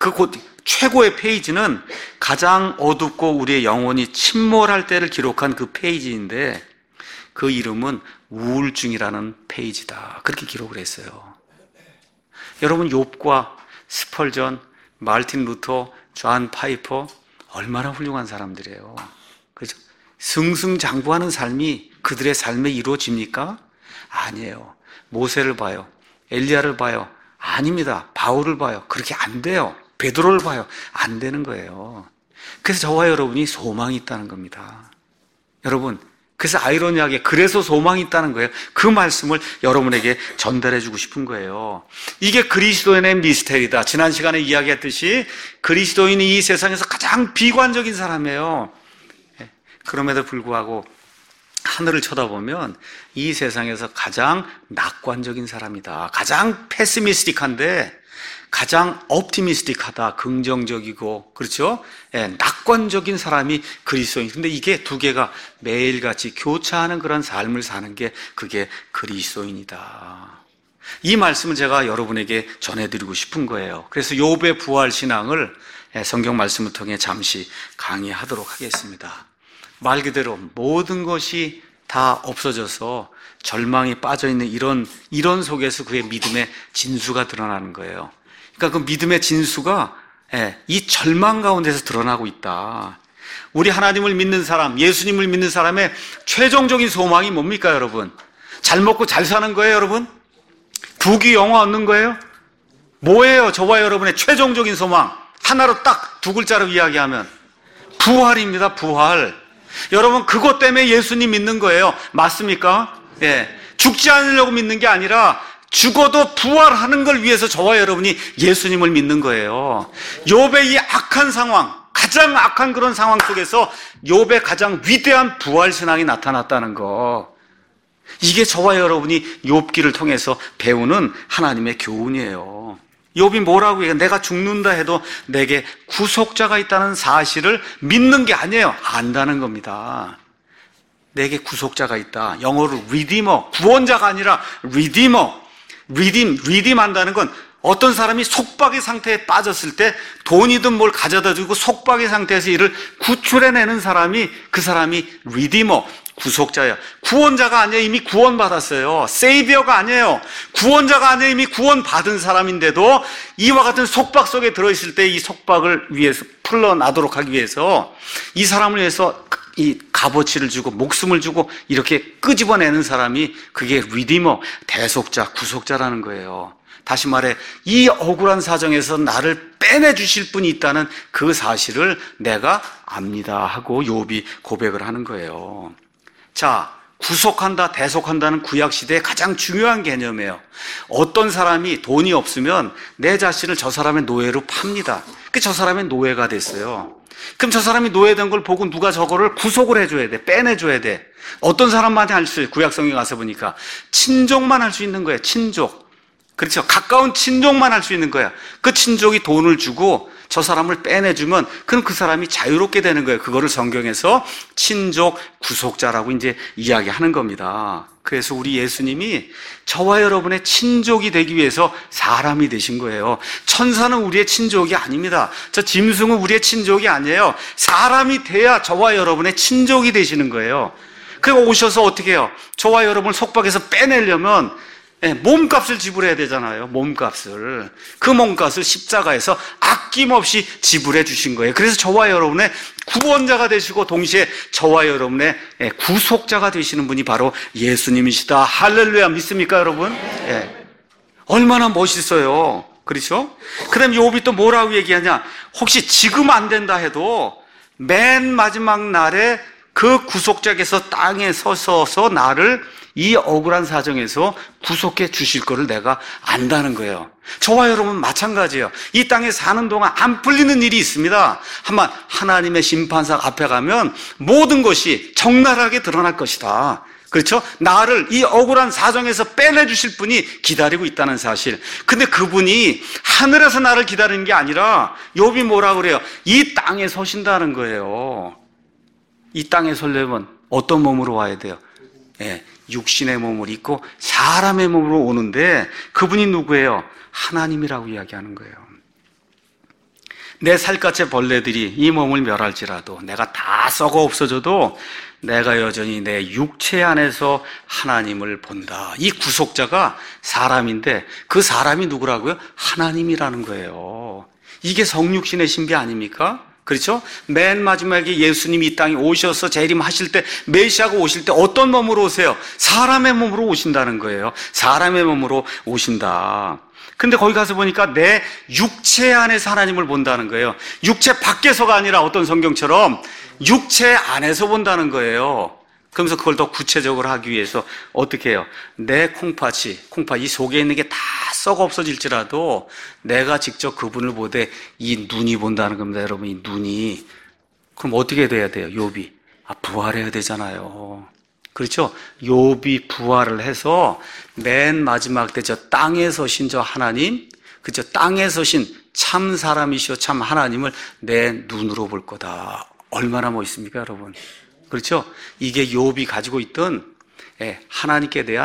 최고의 페이지는 가장 어둡고 우리의 영혼이 침몰할 때를 기록한 그 페이지인데 그 이름은 우울증이라는 페이지다. 그렇게 기록을 했어요. 여러분, 욥과 스펄전, 마르틴 루터, 존 파이퍼 얼마나 훌륭한 사람들이에요. 그죠? 승승장구하는 삶이 그들의 삶에 이루어집니까? 아니에요. 모세를 봐요. 엘리야를 봐요. 아닙니다. 바울을 봐요. 그렇게 안 돼요. 베드로를 봐요. 안 되는 거예요. 그래서 저와 여러분이 소망이 있다는 겁니다. 여러분, 그래서 아이러니하게 그래서 소망이 있다는 거예요. 그 말씀을 여러분에게 전달해주고 싶은 거예요. 이게 그리스도인의 미스테리다. 지난 시간에 이야기했듯이 그리스도인이 이 세상에서 가장 비관적인 사람이에요. 그럼에도 불구하고 하늘을 쳐다보면 이 세상에서 가장 낙관적인 사람이다. 가장 패시미스틱한데 가장 옵티미스틱하다. 긍정적이고, 그렇죠? 낙관적인 사람이 그리스도인. 근데 이게 두 개가 매일같이 교차하는 그런 삶을 사는 게 그게 그리스도인이다. 이 말씀을 제가 여러분에게 전해드리고 싶은 거예요. 그래서 욥의 부활 신앙을 성경 말씀을 통해 잠시 강의하도록 하겠습니다. 말 그대로 모든 것이 다 없어져서 절망에 빠져있는 이런 속에서 그의 믿음의 진수가 드러나는 거예요. 그러니까 그 믿음의 진수가 이 절망 가운데서 드러나고 있다. 우리 하나님을 믿는 사람, 예수님을 믿는 사람의 최종적인 소망이 뭡니까, 여러분? 잘 먹고 잘 사는 거예요, 여러분? 부귀 영화 얻는 거예요? 뭐예요, 저와 여러분의 최종적인 소망? 하나로 딱 두 글자로 이야기하면 부활입니다, 부활. 여러분, 그것 때문에 예수님 믿는 거예요. 맞습니까? 죽지 않으려고 믿는 게 아니라 죽어도 부활하는 걸 위해서 저와 여러분이 예수님을 믿는 거예요. 욥의 이 악한 상황, 가장 악한 그런 상황 속에서 욥의 가장 위대한 부활 신앙이 나타났다는 거. 이게 저와 여러분이 욥기를 통해서 배우는 하나님의 교훈이에요. 욥이 뭐라고 해요? 내가 죽는다 해도 내게 구속자가 있다는 사실을 믿는 게 아니에요. 안다는 겁니다. 내게 구속자가 있다. 영어로 리디머, 구원자가 아니라 리디머. 리딤 한다는 건 어떤 사람이 속박의 상태에 빠졌을 때 돈이든 뭘 가져다 주고 속박의 상태에서 이를 구출해내는 사람이, 그 사람이 리디머, 구속자예요. 구원자가 아니에요. 이미 구원받았어요. 세이비어가 아니에요. 구원자가 아니에요. 이미 구원받은 사람인데도 이와 같은 속박 속에 들어있을 때 이 속박을 위해서 풀러나도록 하기 위해서 이 사람을 위해서 이 값어치를 주고 목숨을 주고 이렇게 끄집어내는 사람이 그게 리디머, 대속자, 구속자라는 거예요. 다시 말해 이 억울한 사정에서 나를 빼내주실 분이 있다는 그 사실을 내가 압니다 하고 욥이 고백을 하는 거예요. 자, 구속한다, 대속한다는 구약시대의 가장 중요한 개념이에요. 어떤 사람이 돈이 없으면 내 자신을 저 사람의 노예로 팝니다. 저 사람의 노예가 됐어요. 그럼 저 사람이 노예된 걸 보고 누가 저거를 구속을 해줘야 돼, 빼내줘야 돼. 어떤 사람만이 할 수 있어요? 구약성경에 가서 보니까 친족만 할 수 있는 거예요. 친족. 그렇죠. 가까운 친족만 할 수 있는 거야. 그 친족이 돈을 주고 저 사람을 빼내주면 그럼 그 사람이 자유롭게 되는 거예요. 그거를 성경에서 친족 구속자라고 이제 이야기하는 겁니다. 그래서 우리 예수님이 저와 여러분의 친족이 되기 위해서 사람이 되신 거예요. 천사는 우리의 친족이 아닙니다. 저 짐승은 우리의 친족이 아니에요. 사람이 돼야 저와 여러분의 친족이 되시는 거예요. 그리고 오셔서 어떻게 해요? 저와 여러분을 속박해서 빼내려면 몸값을 지불해야 되잖아요. 몸값을. 그 몸값을 십자가에서 아낌없이 지불해 주신 거예요. 그래서 저와 여러분의 구원자가 되시고 동시에 저와 여러분의 구속자가 되시는 분이 바로 예수님이시다. 할렐루야. 믿습니까, 여러분? 얼마나 멋있어요. 그렇죠? 그 다음에 욥이 또 뭐라고 얘기하냐? 혹시 지금 안 된다 해도 맨 마지막 날에 그 구속자께서 땅에 서서 나를 이 억울한 사정에서 구속해 주실 거를 내가 안다는 거예요. 저와 여러분 마찬가지예요. 이 땅에 사는 동안 안 풀리는 일이 있습니다. 한번 하나님의 심판상 앞에 가면 모든 것이 적나라하게 드러날 것이다. 그렇죠? 나를 이 억울한 사정에서 빼내주실 분이 기다리고 있다는 사실. 근데 그분이 하늘에서 나를 기다리는 게 아니라 욥이 뭐라고 그래요? 이 땅에 서신다는 거예요. 이 땅에 서려면 어떤 몸으로 와야 돼요? 육신의 몸을 입고 사람의 몸으로 오는데 그분이 누구예요? 하나님이라고 이야기하는 거예요. 내 살갗의 벌레들이 이 몸을 멸할지라도 내가 다 썩어 없어져도 내가 여전히 내 육체 안에서 하나님을 본다. 이 구속자가 사람인데 그 사람이 누구라고요? 하나님이라는 거예요. 이게 성육신의 신비 아닙니까? 그렇죠? 맨 마지막에 예수님이 이 땅에 오셔서 재림하실 때, 메시아가 오실 때 어떤 몸으로 오세요? 사람의 몸으로 오신다는 거예요. 사람의 몸으로 오신다. 근데 거기 가서 보니까 내 육체 안에서 하나님을 본다는 거예요. 육체 밖에서가 아니라 어떤 성경처럼 육체 안에서 본다는 거예요. 그러면서 그걸 더 구체적으로 하기 위해서 어떻게 해요? 내 콩팥 이 속에 있는 게 다 썩어 없어질지라도 내가 직접 그분을 보되 이 눈이 본다는 겁니다. 여러분, 이 눈이. 그럼 어떻게 돼야 돼요? 욥이 부활해야 되잖아요. 그렇죠? 욥이 부활을 해서 맨 마지막 때 저 땅에 서신 저 하나님, 그죠? 땅에 서신 참 사람이시오 참 하나님을 내 눈으로 볼 거다. 얼마나 멋있습니까, 여러분? 그렇죠? 이게 욥이 가지고 있던 하나님께 대한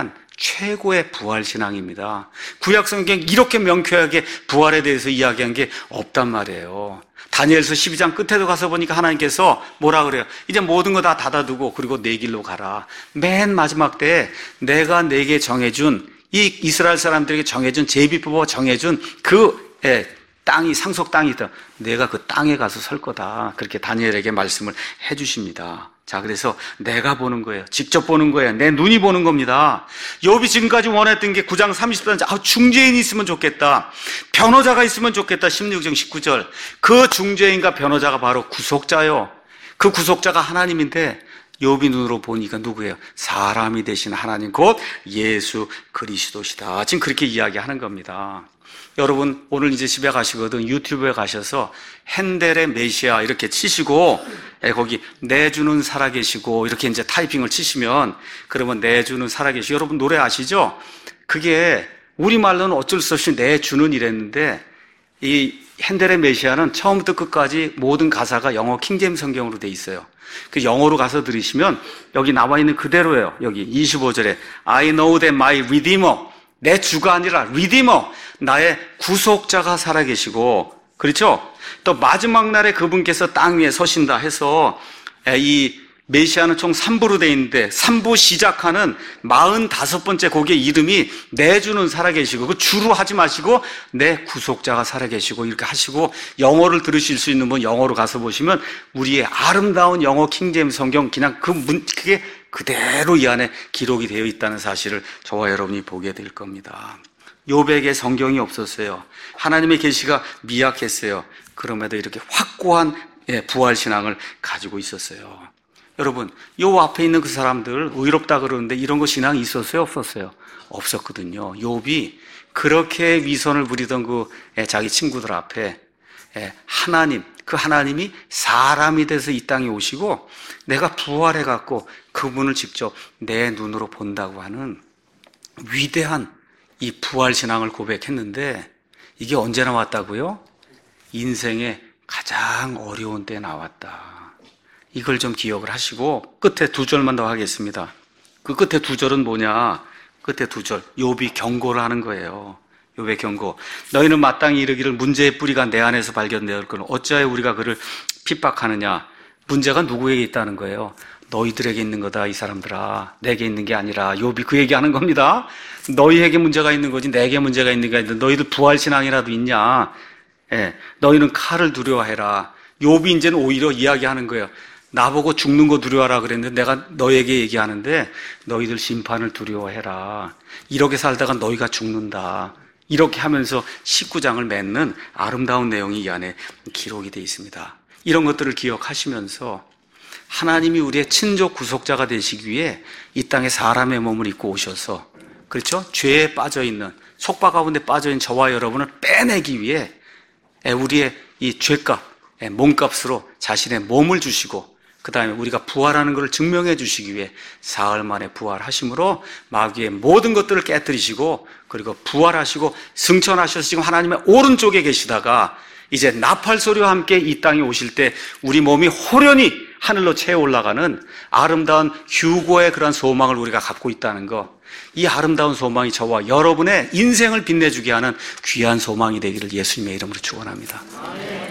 최고의 부활 신앙입니다. 구약 성경 이렇게 명쾌하게 부활에 대해서 이야기한 게 없단 말이에요. 다니엘서 12장 끝에도 가서 보니까 하나님께서 뭐라 그래요? 이제 모든 거 다 닫아두고 그리고 내 길로 가라. 맨 마지막 때에 내가 내게 정해준, 이 이스라엘 사람들에게 정해준, 제비뽑아 정해준 그 땅이, 상속 땅이 있다. 내가 그 땅에 가서 설 거다. 그렇게 다니엘에게 말씀을 해 주십니다. 자, 그래서 내가 보는 거예요. 직접 보는 거예요. 내 눈이 보는 겁니다. 욥이 지금까지 원했던 게 9장 30절, 중재인이 있으면 좋겠다. 변호자가 있으면 좋겠다. 16장 19절. 그 중재인과 변호자가 바로 구속자요. 그 구속자가 하나님인데 욥이 눈으로 보니까 누구예요? 사람이 되신 하나님, 곧 예수 그리스도시다. 지금 그렇게 이야기하는 겁니다. 여러분, 오늘 이제 집에 가시거든 유튜브에 가셔서 핸델의 메시아 이렇게 치시고 거기 내 주는 살아계시고 이렇게 이제 타이핑을 치시면 그러면 내 주는 살아계시고, 여러분 노래 아시죠? 그게 우리말로는 어쩔 수 없이 내 주는 이랬는데 이 핸델의 메시아는 처음부터 끝까지 모든 가사가 영어 킹제임스 성경으로 돼 있어요. 그 영어로 가서 들으시면 여기 나와 있는 그대로예요. 여기 25절에 I know that my redeemer, 내 주가 아니라 redeemer, 나의 구속자가 살아계시고, 그렇죠? 또 마지막 날에 그분께서 땅 위에 서신다 해서 이 메시아는 총 3부로 되어 있는데 3부 시작하는 45번째 곡의 이름이 내 주는 살아계시고, 그 주로 하지 마시고 내 구속자가 살아계시고 이렇게 하시고, 영어를 들으실 수 있는 분 영어로 가서 보시면 우리의 아름다운 영어 킹제임스 성경 그냥 그게 그대로 이 안에 기록이 되어 있다는 사실을 저와 여러분이 보게 될 겁니다. 욥에게 성경이 없었어요. 하나님의 계시가 미약했어요. 그럼에도 이렇게 확고한 부활신앙을 가지고 있었어요. 여러분, 욥 앞에 있는 그 사람들 의롭다 그러는데 이런 거 신앙이 있었어요? 없었어요? 없었거든요. 욥이 그렇게 위선을 부리던 그 자기 친구들 앞에 하나님, 그 하나님이 사람이 돼서 이 땅에 오시고 내가 부활해갖고 그분을 직접 내 눈으로 본다고 하는 위대한 이 부활신앙을 고백했는데, 이게 언제 나왔다고요? 인생의 가장 어려운 때 나왔다. 이걸 좀 기억을 하시고 끝에 2절만 더 하겠습니다. 그 끝에 2절은 뭐냐? 끝에 2절 욥이 경고를 하는 거예요. 욥의 경고. 너희는 마땅히 이르기를 문제의 뿌리가 내 안에서 발견되었을 거는 어찌하여 우리가 그를 핍박하느냐? 문제가 누구에게 있다는 거예요? 너희들에게 있는 거다, 이 사람들아. 내게 있는 게 아니라. 욥이 그 얘기하는 겁니다. 너희에게 문제가 있는 거지 내게 문제가 있는 게 아닌데 너희들 부활신앙이라도 있냐? 너희는 칼을 두려워해라. 욥이 이제는 오히려 이야기하는 거예요. 나보고 죽는 거 두려워하라 그랬는데 내가 너에게 얘기하는데 너희들 심판을 두려워해라. 이렇게 살다가 너희가 죽는다. 이렇게 하면서 19장을 맺는 아름다운 내용이 이 안에 기록이 되어 있습니다. 이런 것들을 기억하시면서 하나님이 우리의 친족 구속자가 되시기 위해 이 땅에 사람의 몸을 입고 오셔서, 그렇죠? 죄에 빠져있는, 속박 가운데 빠져있는 저와 여러분을 빼내기 위해 우리의 이 죄값, 몸값으로 자신의 몸을 주시고, 그 다음에 우리가 부활하는 것을 증명해 주시기 위해 사흘 만에 부활하심으로 마귀의 모든 것들을 깨뜨리시고, 그리고 부활하시고 승천하셔서 지금 하나님의 오른쪽에 계시다가 이제 나팔 소리와 함께 이 땅에 오실 때 우리 몸이 호련히 하늘로 채워 올라가는 아름다운 휴고의 그런 소망을 우리가 갖고 있다는 것, 이 아름다운 소망이 저와 여러분의 인생을 빛내주게 하는 귀한 소망이 되기를 예수님의 이름으로 축원합니다.